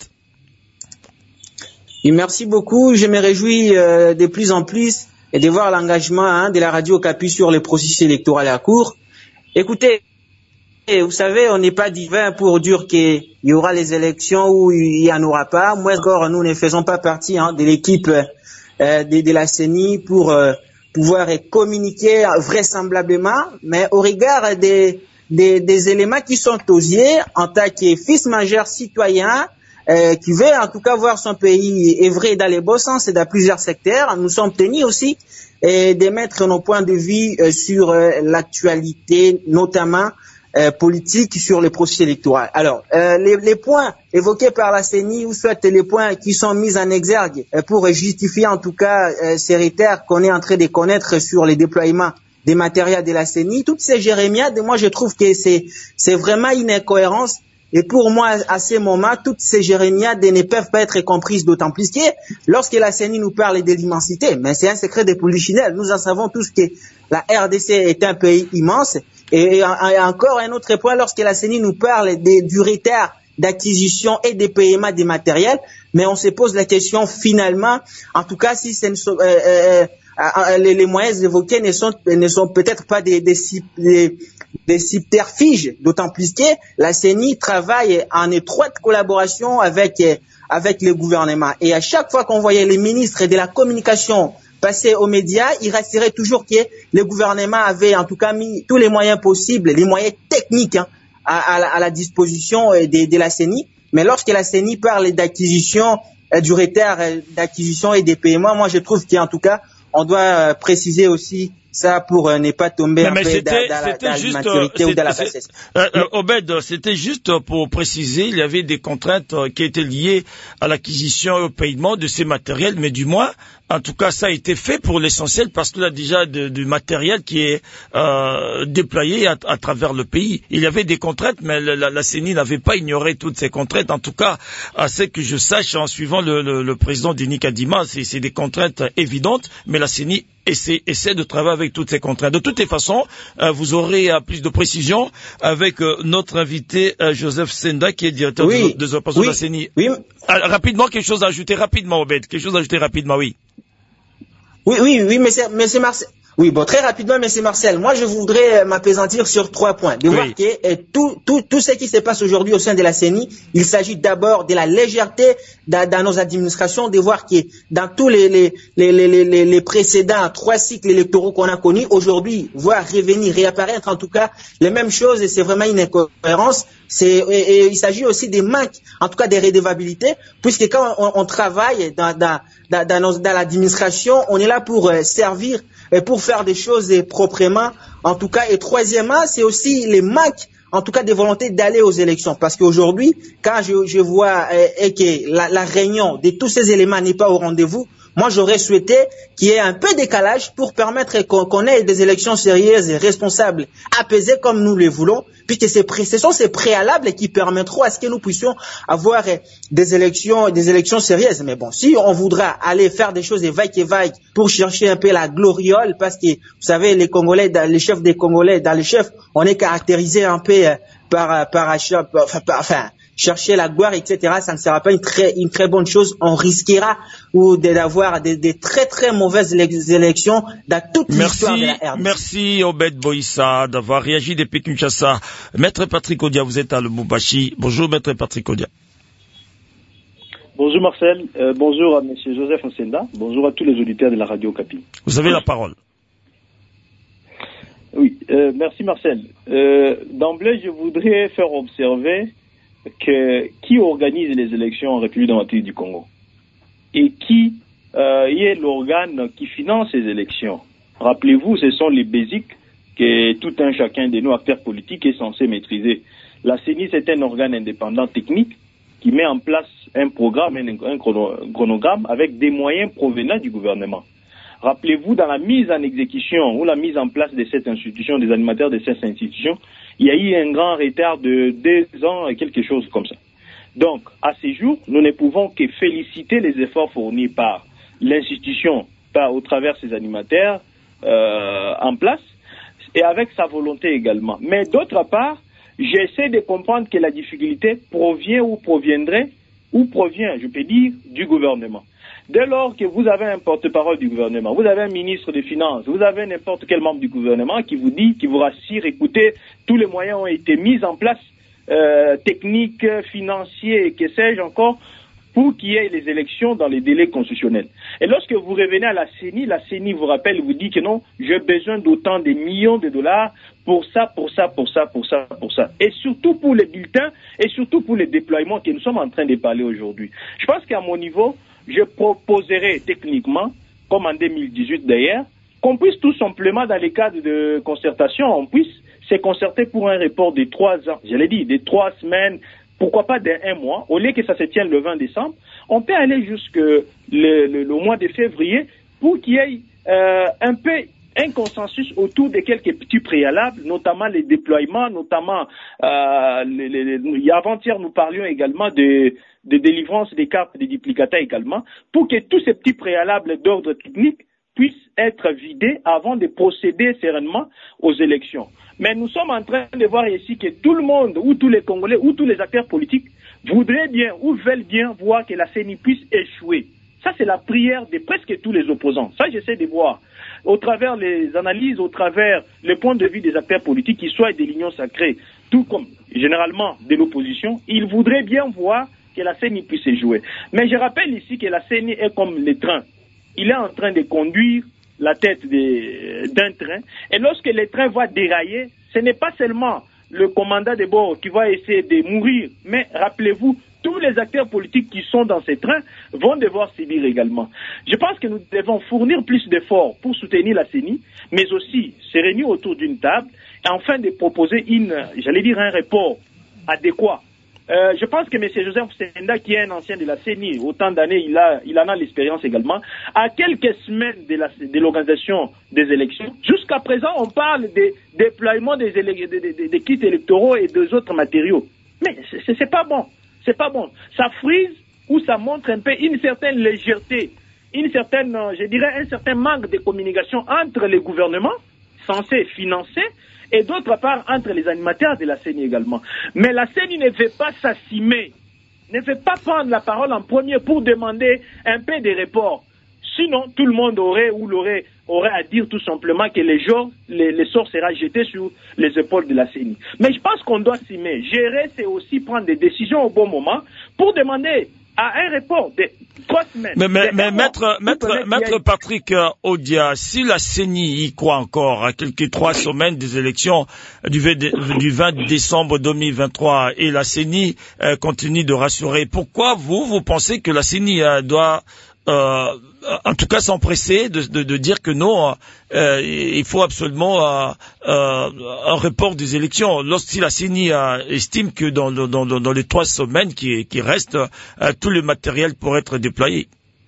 Et merci beaucoup, je me réjouis euh, de plus en plus et de voir l'engagement hein, de la radio Okapi sur les processus électoraux à la Cour. Écoutez, vous savez, on n'est pas divin pour dire qu'il y aura les élections ou il n'y en aura pas. Moi, encore, nous ne faisons pas partie hein, de l'équipe euh, de, de la C E N I pour euh, pouvoir communiquer vraisemblablement, mais au regard des, des, des éléments qui sont aux yeux, en tant que fils majeur citoyen, Euh, qui veut en tout cas voir son pays œuvrer dans les bons sens et dans plusieurs secteurs. Nous sommes tenus aussi euh, de mettre nos points de vue euh, sur euh, l'actualité, notamment euh, politique, sur les processus électoraux. Alors, euh, les, les points évoqués par la C E N I, ou soit les points qui sont mis en exergue euh, pour justifier en tout cas euh, ces retards qu'on est en train de connaître sur les déploiements des matériels de la C E N I, toutes ces jérémiades, moi je trouve que c'est c'est vraiment une incohérence. Et pour moi, à ce moment, toutes ces jérémiades ne peuvent pas être comprises, d'autant plus que lorsque la C E N I nous parle de l'immensité, mais c'est un secret de polichinelle. Nous en savons tous que la R D C est un pays immense. Et, et encore un autre point, lorsque la C E N I nous parle de, du retard d'acquisition et de paiement des matériels, mais on se pose la question finalement, en tout cas, si ce ne sont, euh, euh, les, les moyens évoqués ne sont, ne sont peut-être pas des, des, des des subterfuges, d'autant plus que la C E N I travaille en étroite collaboration avec avec le gouvernement. Et à chaque fois qu'on voyait les ministres de la communication passer aux médias, il resterait toujours que le gouvernement avait en tout cas mis tous les moyens possibles, les moyens techniques hein, à, à, la, à la disposition de, de la C E N I. Mais lorsque la C E N I parle d'acquisition, euh, du retard d'acquisition et des paiements, moi je trouve qu'en tout cas, on doit préciser aussi ça pour euh, ne pas tomber
mais
un
mais
peu dans, dans,
juste,
dans l'immaturité ou dans la bassesse.
Euh, euh, Obed, c'était juste pour préciser, il y avait des contraintes qui étaient liées à l'acquisition et au paiement de ces matériels, mais du moins, en tout cas, ça a été fait pour l'essentiel parce qu'il y a déjà de, du matériel qui est euh, déployé à, à travers le pays. Il y avait des contraintes, mais la, la, la C E N I n'avait pas ignoré toutes ces contraintes. En tout cas, à ce que je sache, en suivant le, le, le président Denis Kadima, c'est des contraintes évidentes, mais la C E N I essaie, essaie de travailler avec toutes ces contraintes. De toutes les façons, euh, vous aurez euh, plus de précisions avec euh, notre invité euh, Joseph Senda, qui est directeur oui. des opérations oui. de la C E N I. Oui. Ah, rapidement, quelque chose à ajouter rapidement, Obed. Quelque chose à ajouter rapidement, oui.
Oui, oui, oui, mais c'est, mais c'est Marcel. Oui, bon, très rapidement, mais c'est Marcel. Moi, je voudrais m'appesantir sur trois points. De oui. voir que euh, tout, tout, tout ce qui se passe aujourd'hui au sein de la C E N I, il s'agit d'abord de la légèreté dans, dans nos administrations, de voir que dans tous les, les, les, les, les, les précédents trois cycles électoraux qu'on a connus, aujourd'hui, voir revenir, réapparaître en tout cas les mêmes choses, et c'est vraiment une incohérence. C'est, et, et il s'agit aussi des manques, en tout cas des redevabilités, puisque quand on, on travaille dans, dans, dans, dans, nos, dans l'administration, on est là pour euh, servir et pour faire des choses proprement, en tout cas. Et troisièmement, c'est aussi les manques, en tout cas, des volontés d'aller aux élections. Parce qu'aujourd'hui, quand je, je vois euh, et que la, la réunion de tous ces éléments n'est pas au rendez-vous, moi, j'aurais souhaité qu'il y ait un peu de décalage pour permettre qu'on qu'on ait des élections sérieuses et responsables, apaisées comme nous le voulons, puisque ce sont ces préalables qui permettront à ce que nous puissions avoir des élections, des élections sérieuses. Mais bon, si on voudra aller faire des choses et vaille et vaille pour chercher un peu la gloriole, parce que, vous savez, les Congolais, les chefs des Congolais, dans les chefs, on est caractérisé un peu par, par, par, par enfin, chercher la gloire, et cetera, ça ne sera pas une très, une très bonne chose. On risquera ou d'avoir des, des très très mauvaises élections dans toute l'histoire de la R D C.
Merci Obed Boïssa d'avoir réagi depuis Kinshasa. Maître Patrick Odia, vous êtes à Lubumbashi. Bonjour Maître Patrick Odia.
Bonjour Marcel, euh, bonjour à Monsieur Joseph Nsenda, bonjour à tous les auditeurs de la radio Okapi.
Vous avez la parole.
Oui, euh, merci Marcel. Euh, D'emblée, je voudrais faire observer que qui organise les élections en République démocratique du Congo et qui euh, est l'organe qui finance ces élections. Rappelez-vous, ce sont les basiques que tout un chacun de nos acteurs politiques est censé maîtriser. La C E N I, c'est un organe indépendant technique qui met en place un programme, un chronogramme avec des moyens provenant du gouvernement. Rappelez-vous, dans la mise en exécution ou la mise en place de cette institution, des animateurs de cette institution, il y a eu un grand retard de deux ans et quelque chose comme ça. Donc, à ce jour, nous ne pouvons que féliciter les efforts fournis par l'institution, par, au travers de ses animateurs euh, en place, et avec sa volonté également. Mais d'autre part, j'essaie de comprendre que la difficulté provient ou proviendrait, ou provient, je peux dire, du gouvernement. Dès lors que vous avez un porte-parole du gouvernement, vous avez un ministre des Finances, vous avez n'importe quel membre du gouvernement qui vous dit, qui vous rassure, écoutez, tous les moyens ont été mis en place, euh, techniques, financiers, que sais-je encore, pour qu'il y ait les élections dans les délais constitutionnels. Et lorsque vous revenez à la C E N I, la C E N I vous rappelle, vous dit que non, j'ai besoin d'autant de millions de dollars pour ça, pour ça, pour ça, pour ça, pour ça. Et surtout pour les bulletins, et surtout pour les déploiements que nous sommes en train de parler aujourd'hui. Je pense qu'à mon niveau, je proposerai techniquement, comme en deux mille dix-huit d'ailleurs, qu'on puisse tout simplement, dans les cadres de concertation, on puisse se concerter pour un report de trois ans, je l'ai dit, de trois semaines, pourquoi pas d'un mois, au lieu que ça se tienne le vingt décembre, on peut aller jusque le, le, le mois de février pour qu'il y ait euh, un peu un consensus autour de quelques petits préalables, notamment les déploiements, notamment euh, les, les, les, avant-hier nous parlions également de, de délivrance des cartes des duplicata également, pour que tous ces petits préalables d'ordre technique puissent être vidés avant de procéder sereinement aux élections. Mais nous sommes en train de voir ici que tout le monde, ou tous les Congolais, ou tous les acteurs politiques, voudraient bien, ou veulent bien voir que la C E N I puisse échouer. Ça, c'est la prière de presque tous les opposants. Ça, j'essaie de voir. Au travers les analyses, au travers le point de vue des acteurs politiques, qui soient des lignes sacrées, tout comme, généralement, de l'opposition, ils voudraient bien voir que la C E N I puisse échouer. Mais je rappelle ici que la C E N I est comme le train. Il est en train de conduire la tête d'un train. Et lorsque le train va dérailler, ce n'est pas seulement le commandant de bord qui va essayer de mourir, mais rappelez-vous, tous les acteurs politiques qui sont dans ces trains vont devoir subir également. Je pense que nous devons fournir plus d'efforts pour soutenir la C E N I, mais aussi se réunir autour d'une table, et enfin de proposer une, j'allais dire un report adéquat. Euh, je pense que M. Joseph Senda, qui est un ancien de la C E N I, autant d'années, il a, il en a l'expérience également, à quelques semaines de, la, de l'organisation des élections. Jusqu'à présent, on parle des déploiements des, des, des, des kits électoraux et des autres matériaux. Mais c'est, c'est pas bon. C'est pas bon. Ça frise ou ça montre un peu une certaine légèreté, une certaine, je dirais, un certain manque de communication entre les gouvernements censés financer et d'autre part entre les animateurs de la C E N I également. Mais la C E N I ne veut pas s'assumer, ne veut pas prendre la parole en premier pour demander un peu de report. Sinon, tout le monde aurait ou l'aurait aurait à dire tout simplement que les jours, les, les sorts sera jeté sur les épaules de la C E N I. Mais je pense qu'on doit s'aimer. Gérer, c'est aussi prendre des décisions au bon moment pour demander à un report de trois semaines. Mais,
mais, mais maître, maître, maître Patrick Odia, si la C E N I y croit encore à quelques trois semaines des élections du vingt décembre deux mille vingt-trois et la C E N I euh, continue de rassurer, pourquoi vous, vous pensez que la C E N I euh, doit euh, en tout cas s'empresser de, de, de dire que non, euh, il faut absolument euh, euh, un report des élections. Lorsque la C E N I euh, estime que dans, dans, dans, dans les trois semaines qui, qui restent, euh, tout le matériel pourrait être déployé.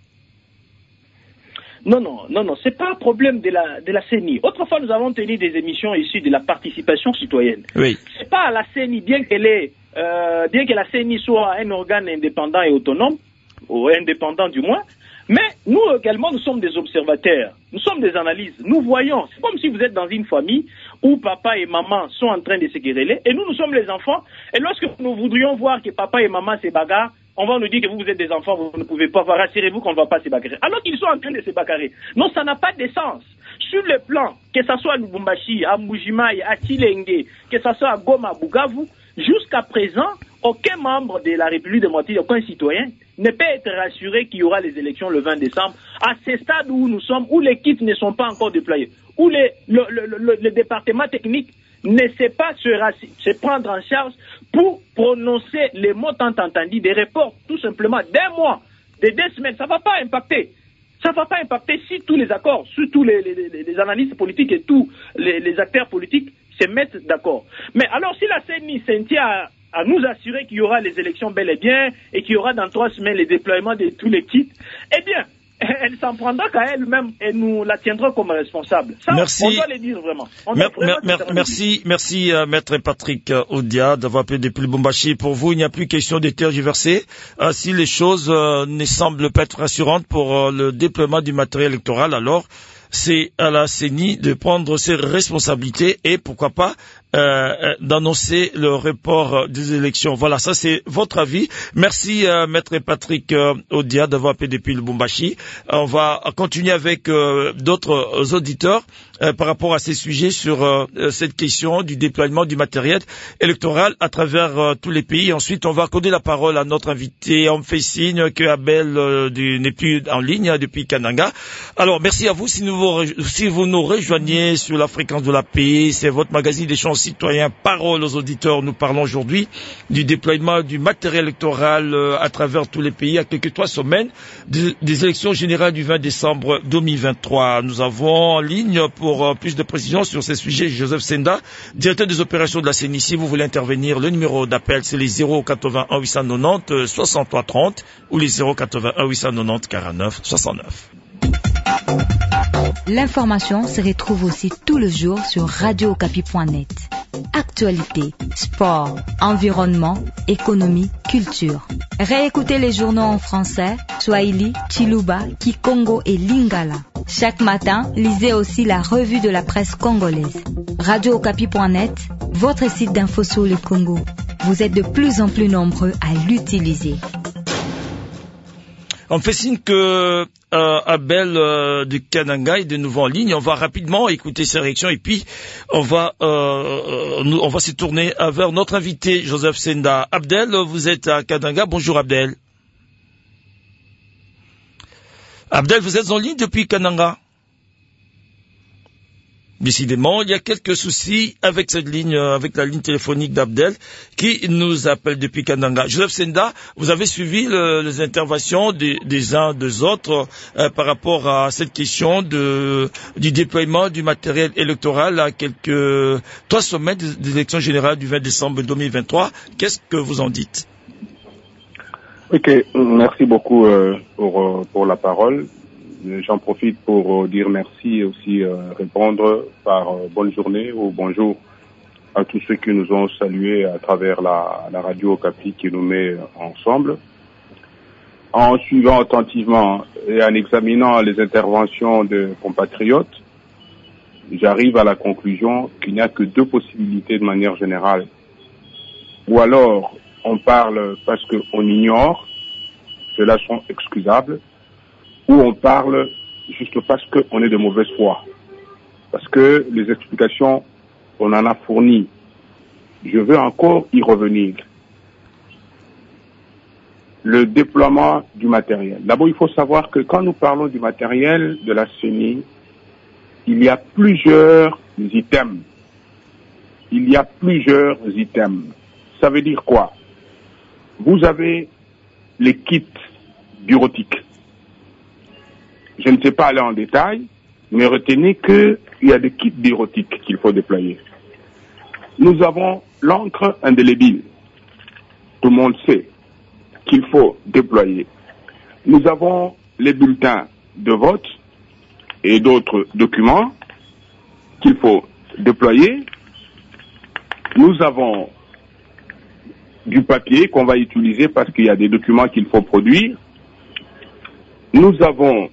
Non, non, non, non, c'est pas un problème de la, de la C E N I. Autrefois, nous avons tenu des émissions issues de la participation citoyenne. Oui. C'est pas à la C E N I, bien qu'elle est, euh, bien que la C E N I soit un organe indépendant et autonome, ou indépendant du moins, mais nous également, nous sommes des observateurs, nous sommes des analyses, nous voyons. C'est comme si vous êtes dans une famille où papa et maman sont en train de se quereller, et nous, nous sommes les enfants, et lorsque nous voudrions voir que papa et maman se bagarrent, on va nous dire que vous, vous êtes des enfants, vous ne pouvez pas, rassurez-vous qu'on ne va pas se bagarrer. Alors qu'ils sont en train de se bagarrer. Non, ça n'a pas de sens. Sur le plan, que ce soit à Lubumbashi, à Mbujimaï, à Chilenge, que ce soit à Goma, à Bukavu, jusqu'à présent, aucun membre de la République démocratique, aucun citoyen, ne peut être rassuré qu'il y aura les élections le vingt décembre, à ce stade où nous sommes, où les kits ne sont pas encore déployés, où les, le, le, le, le département technique ne sait pas se, se prendre en charge pour prononcer les mots tant entendus, des reports tout simplement d'un mois, de deux semaines. Ça ne va pas impacter. Ça ne va pas impacter si tous les accords, si tous les, les, les, les analystes politiques et tous les, les acteurs politiques se mettent d'accord. Mais alors si la C E N I s'en tient à, à nous assurer qu'il y aura les élections bel et bien et qu'il y aura dans trois semaines les déploiements de tous les kits, eh bien, elle s'en prendra qu'à elle-même et nous la tiendra comme responsable. Ça,
merci.
On doit le dire vraiment. On
mer
doit
mer mer merci, merci euh, Maître Patrick Odia d'avoir appelé depuis Lubumbashi. Pour vous, il n'y a plus question de tergiverser. Euh, si les choses euh, ne semblent pas être rassurantes pour euh, le déploiement du matériel électoral, alors c'est à la C E N I de prendre ses responsabilités et pourquoi pas euh, d'annoncer le report des élections. Voilà, ça c'est votre avis. Merci euh, Maître Patrick euh, Odia d'avoir appelé depuis Lubumbashi. On va continuer avec euh, d'autres auditeurs euh, par rapport à ces sujets sur euh, cette question du déploiement du matériel électoral à travers euh, tous les pays. Ensuite, on va accorder la parole à notre invité. On me fait signe que Abel euh, n'est plus en ligne hein, depuis Kananga. Alors, merci à vous. Si, nous vous, si vous nous rejoignez sur la fréquence de la paix, c'est votre magazine d'échange citoyen Parole aux auditeurs. Nous parlons aujourd'hui du déploiement du matériel électoral euh, à travers tous les pays à quelques trois semaines de, des élections générales du vingt décembre deux mille vingt-trois. Nous avons en ligne pour euh, plus de précisions sur ces sujets Joseph Senda, directeur des opérations de la C E N I. Si vous voulez intervenir, le numéro d'appel c'est les zéro quatre-vingt-un huit cent quatre-vingt-dix soixante-trois trente ou les zéro quatre-vingt-un huit cent quatre-vingt-dix quarante-neuf soixante-neuf.
L'information se retrouve aussi tout le jour sur radio okapi point net. Actualité, sport, environnement, économie, culture. Réécoutez les journaux en français, Swahili, Chiluba, Kikongo et Lingala. Chaque matin, lisez aussi la revue de la presse congolaise. radio okapi point net, votre site d'info sur le Congo. Vous êtes de plus en plus nombreux à l'utiliser.
On fait signe que euh, Abel euh, de Kananga est de nouveau en ligne. On va rapidement écouter ses réactions et puis on va euh, nous, on va se tourner vers notre invité Joseph Senda. Abdel, vous êtes à Kananga. Bonjour Abdel. Abdel, vous êtes en ligne depuis Kananga. Décidément, il y a quelques soucis avec cette ligne, avec la ligne téléphonique d'Abdel, qui nous appelle depuis Kananga. Joseph Senda, vous avez suivi le, les interventions des, des uns des autres euh, par rapport à cette question de, du déploiement du matériel électoral à quelques trois semaines des élections générales du vingt décembre deux mille vingt-trois. Qu'est-ce que vous en dites?
Ok, merci beaucoup euh, pour, pour la parole. J'en profite pour dire merci et aussi euh, répondre par euh, bonne journée ou bonjour à tous ceux qui nous ont salués à travers la, la radio Okapi qui nous met ensemble. En suivant attentivement et en examinant les interventions de compatriotes, j'arrive à la conclusion qu'il n'y a que deux possibilités de manière générale. Ou alors on parle parce qu'on ignore, ceux-là sont excusables, ou on parle juste parce qu'on est de mauvaise foi. Parce que les explications, on en a fourni. Je veux encore y revenir. Le déploiement du matériel. D'abord, il faut savoir que quand nous parlons du matériel de la C E N I, il y a plusieurs items. Il y a plusieurs items. Ça veut dire quoi? Vous avez les kits bureautiques. Je ne sais pas aller en détail, mais retenez qu'il y a des kits bureautiques qu'il faut déployer. Nous avons l'encre indélébile. Tout le monde sait qu'il faut déployer. Nous avons les bulletins de vote et d'autres documents qu'il faut déployer. Nous avons du papier qu'on va utiliser parce qu'il y a des documents qu'il faut produire. Nous avons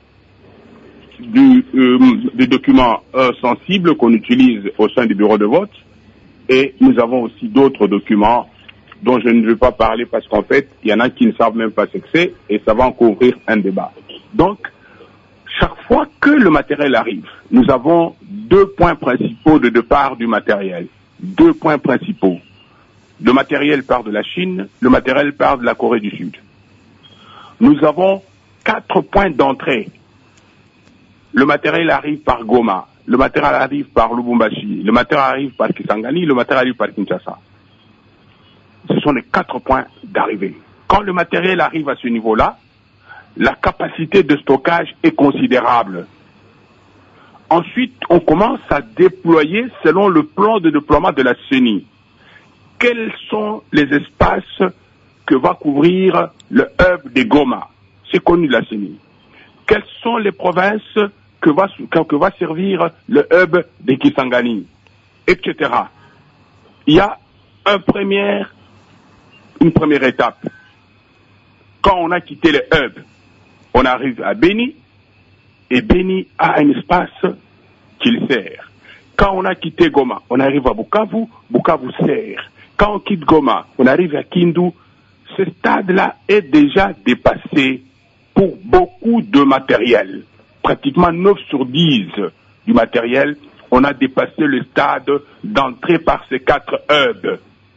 Du, euh, des documents euh, sensibles qu'on utilise au sein du bureau de vote et nous avons aussi d'autres documents dont je ne veux pas parler parce qu'en fait, il y en a qui ne savent même pas ce que c'est et ça va encore ouvrir un débat. Donc, chaque fois que le matériel arrive, nous avons deux points principaux de départ du matériel. Deux points principaux. Le matériel part de la Chine, le matériel part de la Corée du Sud. Nous avons quatre points d'entrée. Le matériel arrive par Goma, le matériel arrive par Lubumbashi, le matériel arrive par Kisangani, le matériel arrive par Kinshasa. Ce sont les quatre points d'arrivée. Quand le matériel arrive à ce niveau-là, la capacité de stockage est considérable. Ensuite, on commence à déployer selon le plan de déploiement de la C E N I. Quels sont les espaces que va couvrir le hub des Goma? C'est connu de la C E N I. quelles sont les provinces que va, que, que va servir le hub de Kisangani, et cetera. Il y a un premier, une première étape. Quand on a quitté le hub, on arrive à Beni, et Beni a un espace qu'il sert. Quand on a quitté Goma, on arrive à Bukavu, Bukavu sert. Quand on quitte Goma, on arrive à Kindu, ce stade-là est déjà dépassé pour beaucoup de matériel. Pratiquement neuf sur dix du matériel, on a dépassé le stade d'entrée par ces quatre hubs.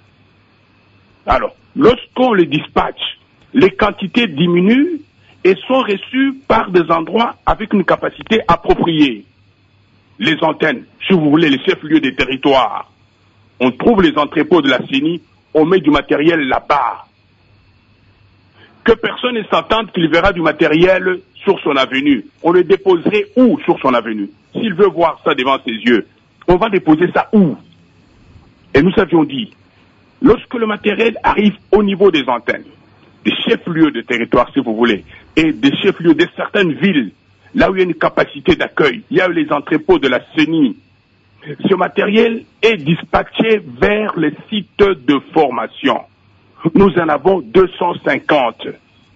Alors, lorsqu'on les dispatche, les quantités diminuent et sont reçues par des endroits avec une capacité appropriée. Les antennes, si vous voulez, les chefs-lieux des territoires. On trouve les entrepôts de la C E N I, on met du matériel là-bas. Que personne ne s'entende qu'il verra du matériel sur son avenue. On le déposerait où sur son avenue? S'il veut voir ça devant ses yeux, on va déposer ça où? Et nous avions dit, lorsque le matériel arrive au niveau des antennes, des chefs-lieux de territoire, si vous voulez, et des chefs-lieux de certaines villes, là où il y a une capacité d'accueil, il y a les entrepôts de la C E N I. Ce matériel est dispatché vers les sites de formation. Nous en avons deux cent cinquante.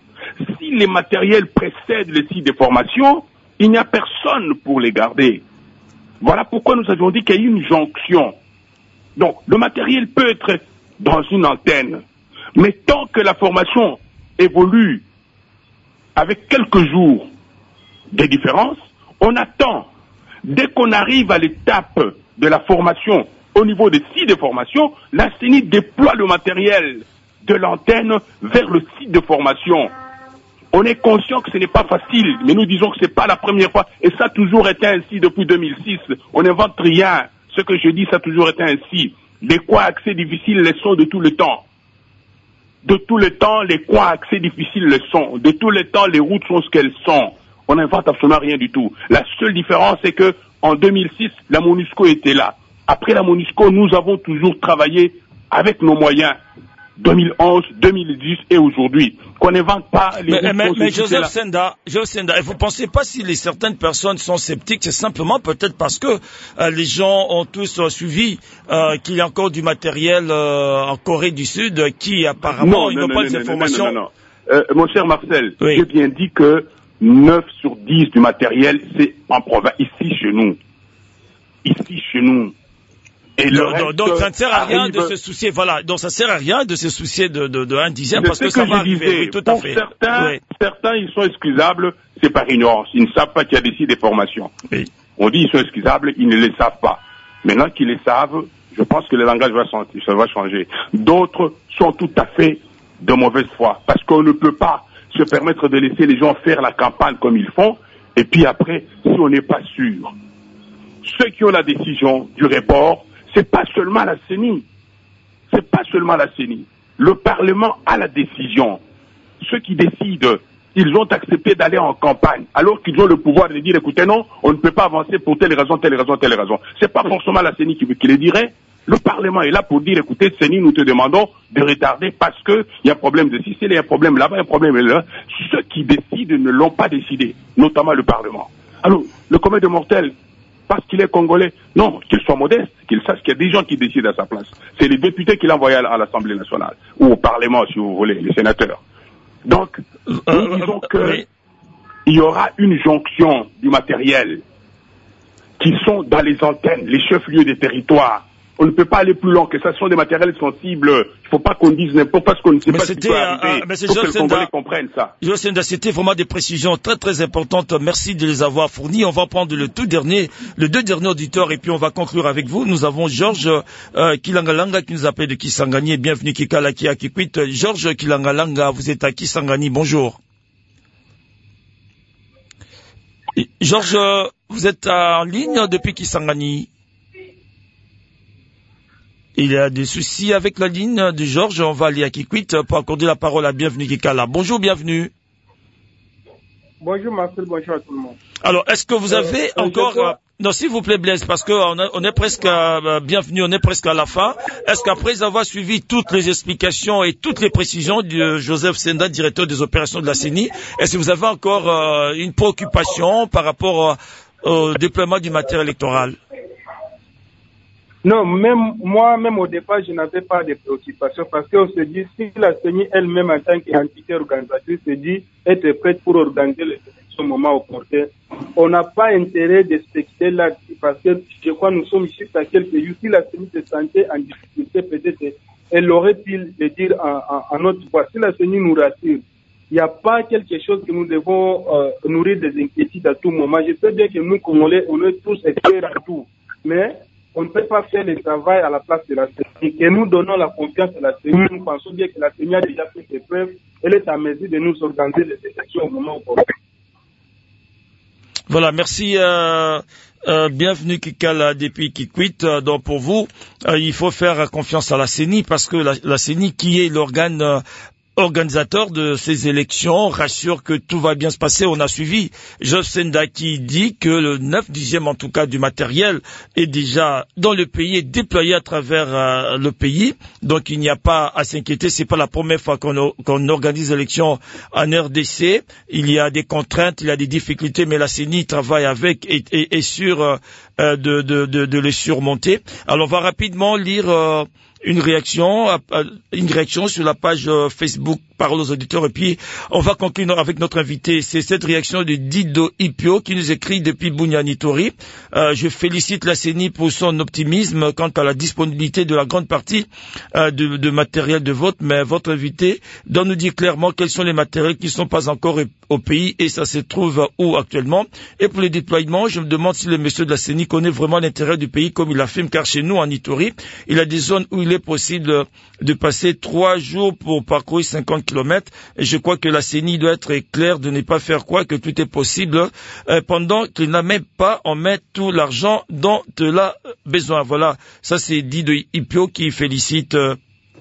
Si les matériels précèdent les sites de formation, il n'y a personne pour les garder. Voilà pourquoi nous avions dit qu'il y a une jonction. Donc, le matériel peut être dans une antenne, mais tant que la formation évolue avec quelques jours de différence, on attend. Dès qu'on arrive à l'étape de la formation au niveau des sites de formation, la C E N I déploie le matériel de l'antenne vers le site de formation. On est conscient que ce n'est pas facile, mais nous disons que ce n'est pas la première fois, et ça a toujours été ainsi depuis deux mille six. On n'invente rien. Ce que je dis, ça a toujours été ainsi. Les coins accès difficiles les sont de tout le temps. De tout le temps, les coins accès difficiles le sont. De tout le temps, les routes sont ce qu'elles sont. On n'invente absolument rien du tout. La seule différence, c'est que en deux mille six, la MONUSCO était là. Après la MONUSCO, nous avons toujours travaillé avec nos moyens. deux mille onze, deux mille dix et aujourd'hui. Qu'on n'invente pas les...
Mais, mais, mais Joseph Senda, Joseph Senda, et vous pensez pas si les certaines personnes sont sceptiques, c'est simplement peut-être parce que euh, les gens ont tous euh, suivi euh, qu'il y a encore du matériel euh, en Corée du Sud qui apparemment, ils n'ont pas les informations.
Non, non, non, non. Euh, mon cher Marcel,
oui.
J'ai bien dit que neuf sur dix du matériel, c'est en province, ici chez nous. Ici chez nous. Et
donc, donc, donc ça ne sert à rien arrive... de se soucier, voilà, donc ça sert à rien de se soucier de, de, de un dixième parce que, que ça va arriver, disais, oui, tout à fait.
Certains,
oui.
certains, ils sont excusables, c'est par ignorance, ils ne savent pas qu'il y a des sites de formation. Oui. On dit ils sont excusables, ils ne les savent pas. Maintenant qu'ils les savent, je pense que le langage va, ça va changer. D'autres sont tout à fait de mauvaise foi, parce qu'on ne peut pas se permettre de laisser les gens faire la campagne comme ils font, et puis après, si on n'est pas sûr. Ceux qui ont la décision du report, c'est pas seulement la C E N I. C'est pas seulement la C E N I. Le Parlement a la décision. Ceux qui décident, ils ont accepté d'aller en campagne, alors qu'ils ont le pouvoir de dire, écoutez, non, on ne peut pas avancer pour telle raison, telle raison, telle raison. C'est pas forcément la C E N I qui, qui le dirait. Le Parlement est là pour dire, écoutez, C E N I, nous te demandons de retarder parce que il y a un problème de Sicile, il y a un problème là-bas, il y a un problème là. Ceux qui décident ne l'ont pas décidé, notamment le Parlement. Alors, le commun de mortels, parce qu'il est congolais. Non, qu'il soit modeste, qu'il sache qu'il y a des gens qui décident à sa place. C'est les députés qu'il a envoyés à l'Assemblée nationale, ou au Parlement, si vous voulez, les sénateurs. Donc, nous euh, disons qu'il oui. y aura une jonction du matériel qui sont dans les antennes, les chefs-lieux des territoires. On ne peut pas aller plus loin que ça. Ce sont des matériels sensibles. Il ne faut pas qu'on dise n'importe quoi parce qu'on ne sait mais pas ce qui peut arriver. Il faut que les Congolais comprennent ça.
Josenda, c'était vraiment des précisions très très importantes. Merci de les avoir fournies. On va prendre le tout dernier, le deux derniers auditeurs et puis on va conclure avec vous. Nous avons Georges euh, Kilangalanga qui nous appelle de Kisangani. Bienvenue Kikala Kia Kikwit. Georges Kilangalanga, vous êtes à Kisangani. Bonjour. Georges, vous êtes en ligne depuis Kisangani. Il y a des soucis avec la ligne de Georges. On va aller à Kikwit pour accorder la parole à Bienvenue Kikala. Bonjour, bienvenue.
Bonjour Marcel, bonjour à tout le monde.
Alors, est-ce que vous avez euh, encore... Euh, non, s'il vous plaît, Blaise, parce qu'on on est presque... Euh, bienvenue, on est presque à la fin. Est-ce qu'après avoir suivi toutes les explications et toutes les précisions de Joseph Senda, directeur des opérations de la C E N I, est-ce que vous avez encore euh, une préoccupation par rapport euh, au déploiement du matériel électoral?
Non, même moi, même au départ, je n'avais pas de préoccupation parce qu'on se dit, si la C E N I elle-même en tant qu'entité organisatrice se dit être prête pour organiser les élections au moment opportun, on n'a pas intérêt de specter là parce que je crois que nous sommes ici à quelques jours. Si la C E N I se sentait en difficulté, peut-être elle aurait pu le dire en, en, en notre voix. Si la C E N I nous rassure, il n'y a pas quelque chose que nous devons euh, nourrir des inquiétudes à tout moment. Je sais bien que nous, Congolais, on est tous experts à tout, mais on ne peut pas faire le travail à la place de la C E N I. Et nous donnons la confiance à la C E N I. Nous pensons bien que la C E N I a déjà fait ses preuves. Elle est à mesure de nous organiser les élections au moment opportun.
Voilà, merci. Euh, euh, bienvenue Kikala depuis Kikwit. Euh, donc pour vous, euh, il faut faire confiance à la C E N I parce que la, la C E N I, qui est l'organe euh, organisateur de ces élections, rassure que tout va bien se passer. On a suivi Joseph Senda qui dit que le neuf dixième en tout cas du matériel est déjà dans le pays, est déployé à travers euh, le pays. Donc il n'y a pas à s'inquiéter. C'est pas la première fois qu'on, qu'on organise l'élection en R D C. Il y a des contraintes, il y a des difficultés, mais la C E N I travaille avec et est sûre euh, de, de, de, de les surmonter. Alors on va rapidement lire euh, une réaction, une réaction sur la page Facebook Parole aux auditeurs, et puis on va conclure avec notre invité. C'est cette réaction de Dido Ipio qui nous écrit depuis Bunyanitori. Euh, je félicite la C E N I pour son optimisme quant à la disponibilité de la grande partie euh, de, de matériel de vote, mais votre invité doit nous dire clairement quels sont les matériels qui ne sont pas encore au pays et ça se trouve où actuellement. Et pour les déploiements, je me demande si le monsieur de la C E N I connaît vraiment l'intérêt du pays comme il l'affirme, car chez nous en Ituri, il y a des zones où il est possible de passer trois jours pour parcourir cinquante kilomètres. Et je crois que la C E N I doit être claire de ne pas faire quoi, que tout est possible euh, pendant qu'il n'a même pas en met tout l'argent dont il a besoin. Voilà, ça c'est dit de Ipio qui félicite euh,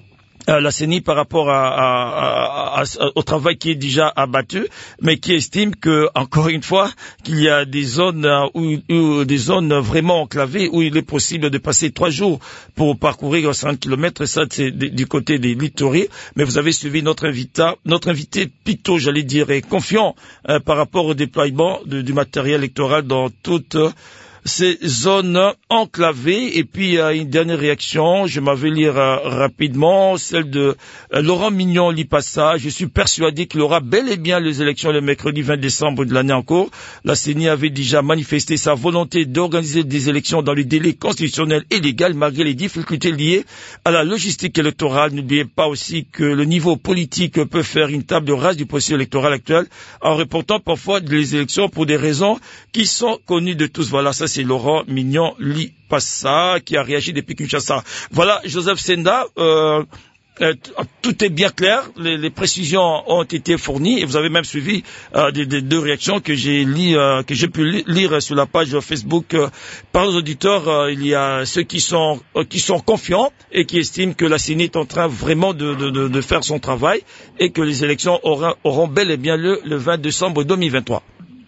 la C E N I par rapport à, à, à, à, au travail qui est déjà abattu, mais qui estime que, encore une fois, qu'il y a des zones où, où des zones vraiment enclavées où il est possible de passer trois jours pour parcourir cinquante kilomètres, et ça c'est du côté des littoraux. Mais vous avez suivi notre invité, notre invité Pito, j'allais dire, est confiant euh, par rapport au déploiement de, du matériel électoral dans toute euh, ces zones enclavées. Et puis euh, une dernière réaction, je m'en vais lire euh, rapidement, celle de euh, Laurent Mignon Lipassa. Je suis persuadé qu'il aura bel et bien les élections le mercredi vingt décembre de l'année en cours. La C E N I avait déjà manifesté sa volonté d'organiser des élections dans les délais constitutionnels et légaux malgré les difficultés liées à la logistique électorale. N'oubliez pas aussi que le niveau politique peut faire une table rase du processus électoral actuel en reportant parfois les élections pour des raisons qui sont connues de tous. Voilà, ça c'est Laurent Mignon Lipassa qui a réagi depuis Kinshasa. Voilà, Joseph Senda, euh, euh, tout est bien clair, les, les précisions ont été fournies et vous avez même suivi euh, des, des deux réactions que j'ai li, euh, que j'ai pu li, lire sur la page Facebook euh, par les auditeurs. Euh, il y a ceux qui sont euh, qui sont confiants et qui estiment que la C E N I est en train vraiment de, de, de, de faire son travail et que les élections auront, auront bel et bien lieu le vingt décembre deux mille vingt-trois.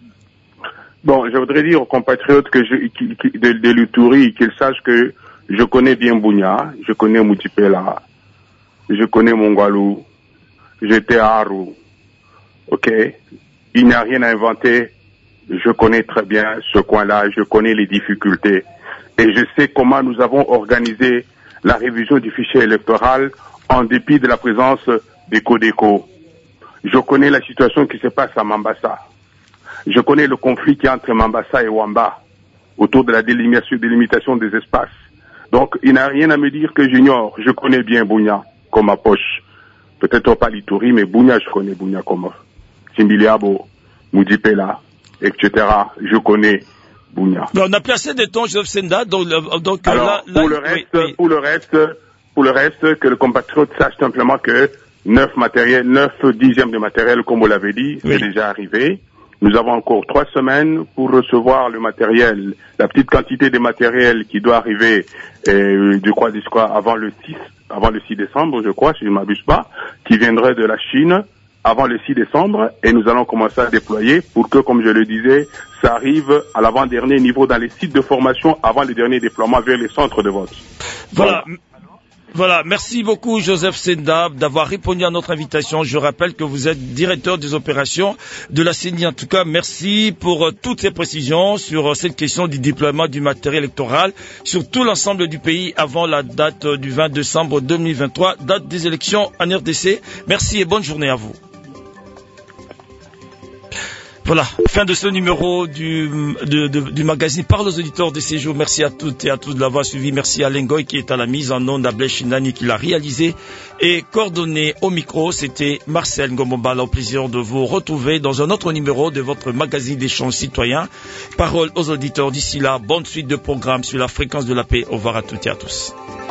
Bon, je voudrais dire aux compatriotes que je, qui, qui, de, de l'Uturi qu'ils sachent que je connais bien Bunya, je connais Moutipela, je connais Mongwalou, j'étais à Aru, ok? Il n'y a rien à inventer, je connais très bien ce coin-là, je connais les difficultés et je sais comment nous avons organisé la révision du fichier électoral en dépit de la présence des Codeco. Je connais la situation qui se passe à Mambasa. Je connais le conflit qui est entre Mambasa et Wamba autour de la délimitation, délimitation des espaces. Donc, il n'y a rien à me dire que j'ignore. Je connais bien Bunya comme ma poche. Peut-être pas l'Ituri, mais Bunya, je connais Bunya comme Simbiliabo, Moudipela, et cetera. Je connais Bunya.
Mais on a placé des temps, Joseph Senda, donc, donc
Alors,
là, là,
pour le reste,
oui, oui.
pour le reste, pour le reste, que le compatriote sache simplement que neuf matériels, neuf dixièmes de matériel, comme vous l'avez dit, oui. C'est déjà arrivé. Nous avons encore trois semaines pour recevoir le matériel, la petite quantité de matériel qui doit arriver, euh, du crois, du crois, avant le six, avant le six décembre, je crois, si je ne m'abuse pas, qui viendrait de la Chine, avant le six décembre et nous allons commencer à déployer pour que, comme je le disais, ça arrive à l'avant-dernier niveau dans les sites de formation avant le dernier déploiement vers les centres de vote.
Voilà. voilà. Voilà, merci beaucoup Joseph Senda d'avoir répondu à notre invitation. Je rappelle que vous êtes directeur des opérations de la C E N I. En tout cas, merci pour euh, toutes ces précisions sur euh, cette question du déploiement du matériel électoral sur tout l'ensemble du pays avant la date euh, du vingt décembre deux mille vingt-trois, date des élections en R D C. Merci et bonne journée à vous. Voilà, fin de ce numéro du, de, de, du magazine Parle aux auditeurs de ces jours. Merci à toutes et à tous de l'avoir suivi. Merci à Lengoy qui est à la mise en onde, à Blaise Chinani qui l'a réalisé et coordonné au micro. C'était Marcel Ngomombala. Au plaisir de vous retrouver dans un autre numéro de votre magazine d'échange citoyen. Parole aux auditeurs. D'ici là, bonne suite de programmes sur la fréquence de la paix. Au revoir à toutes et à tous.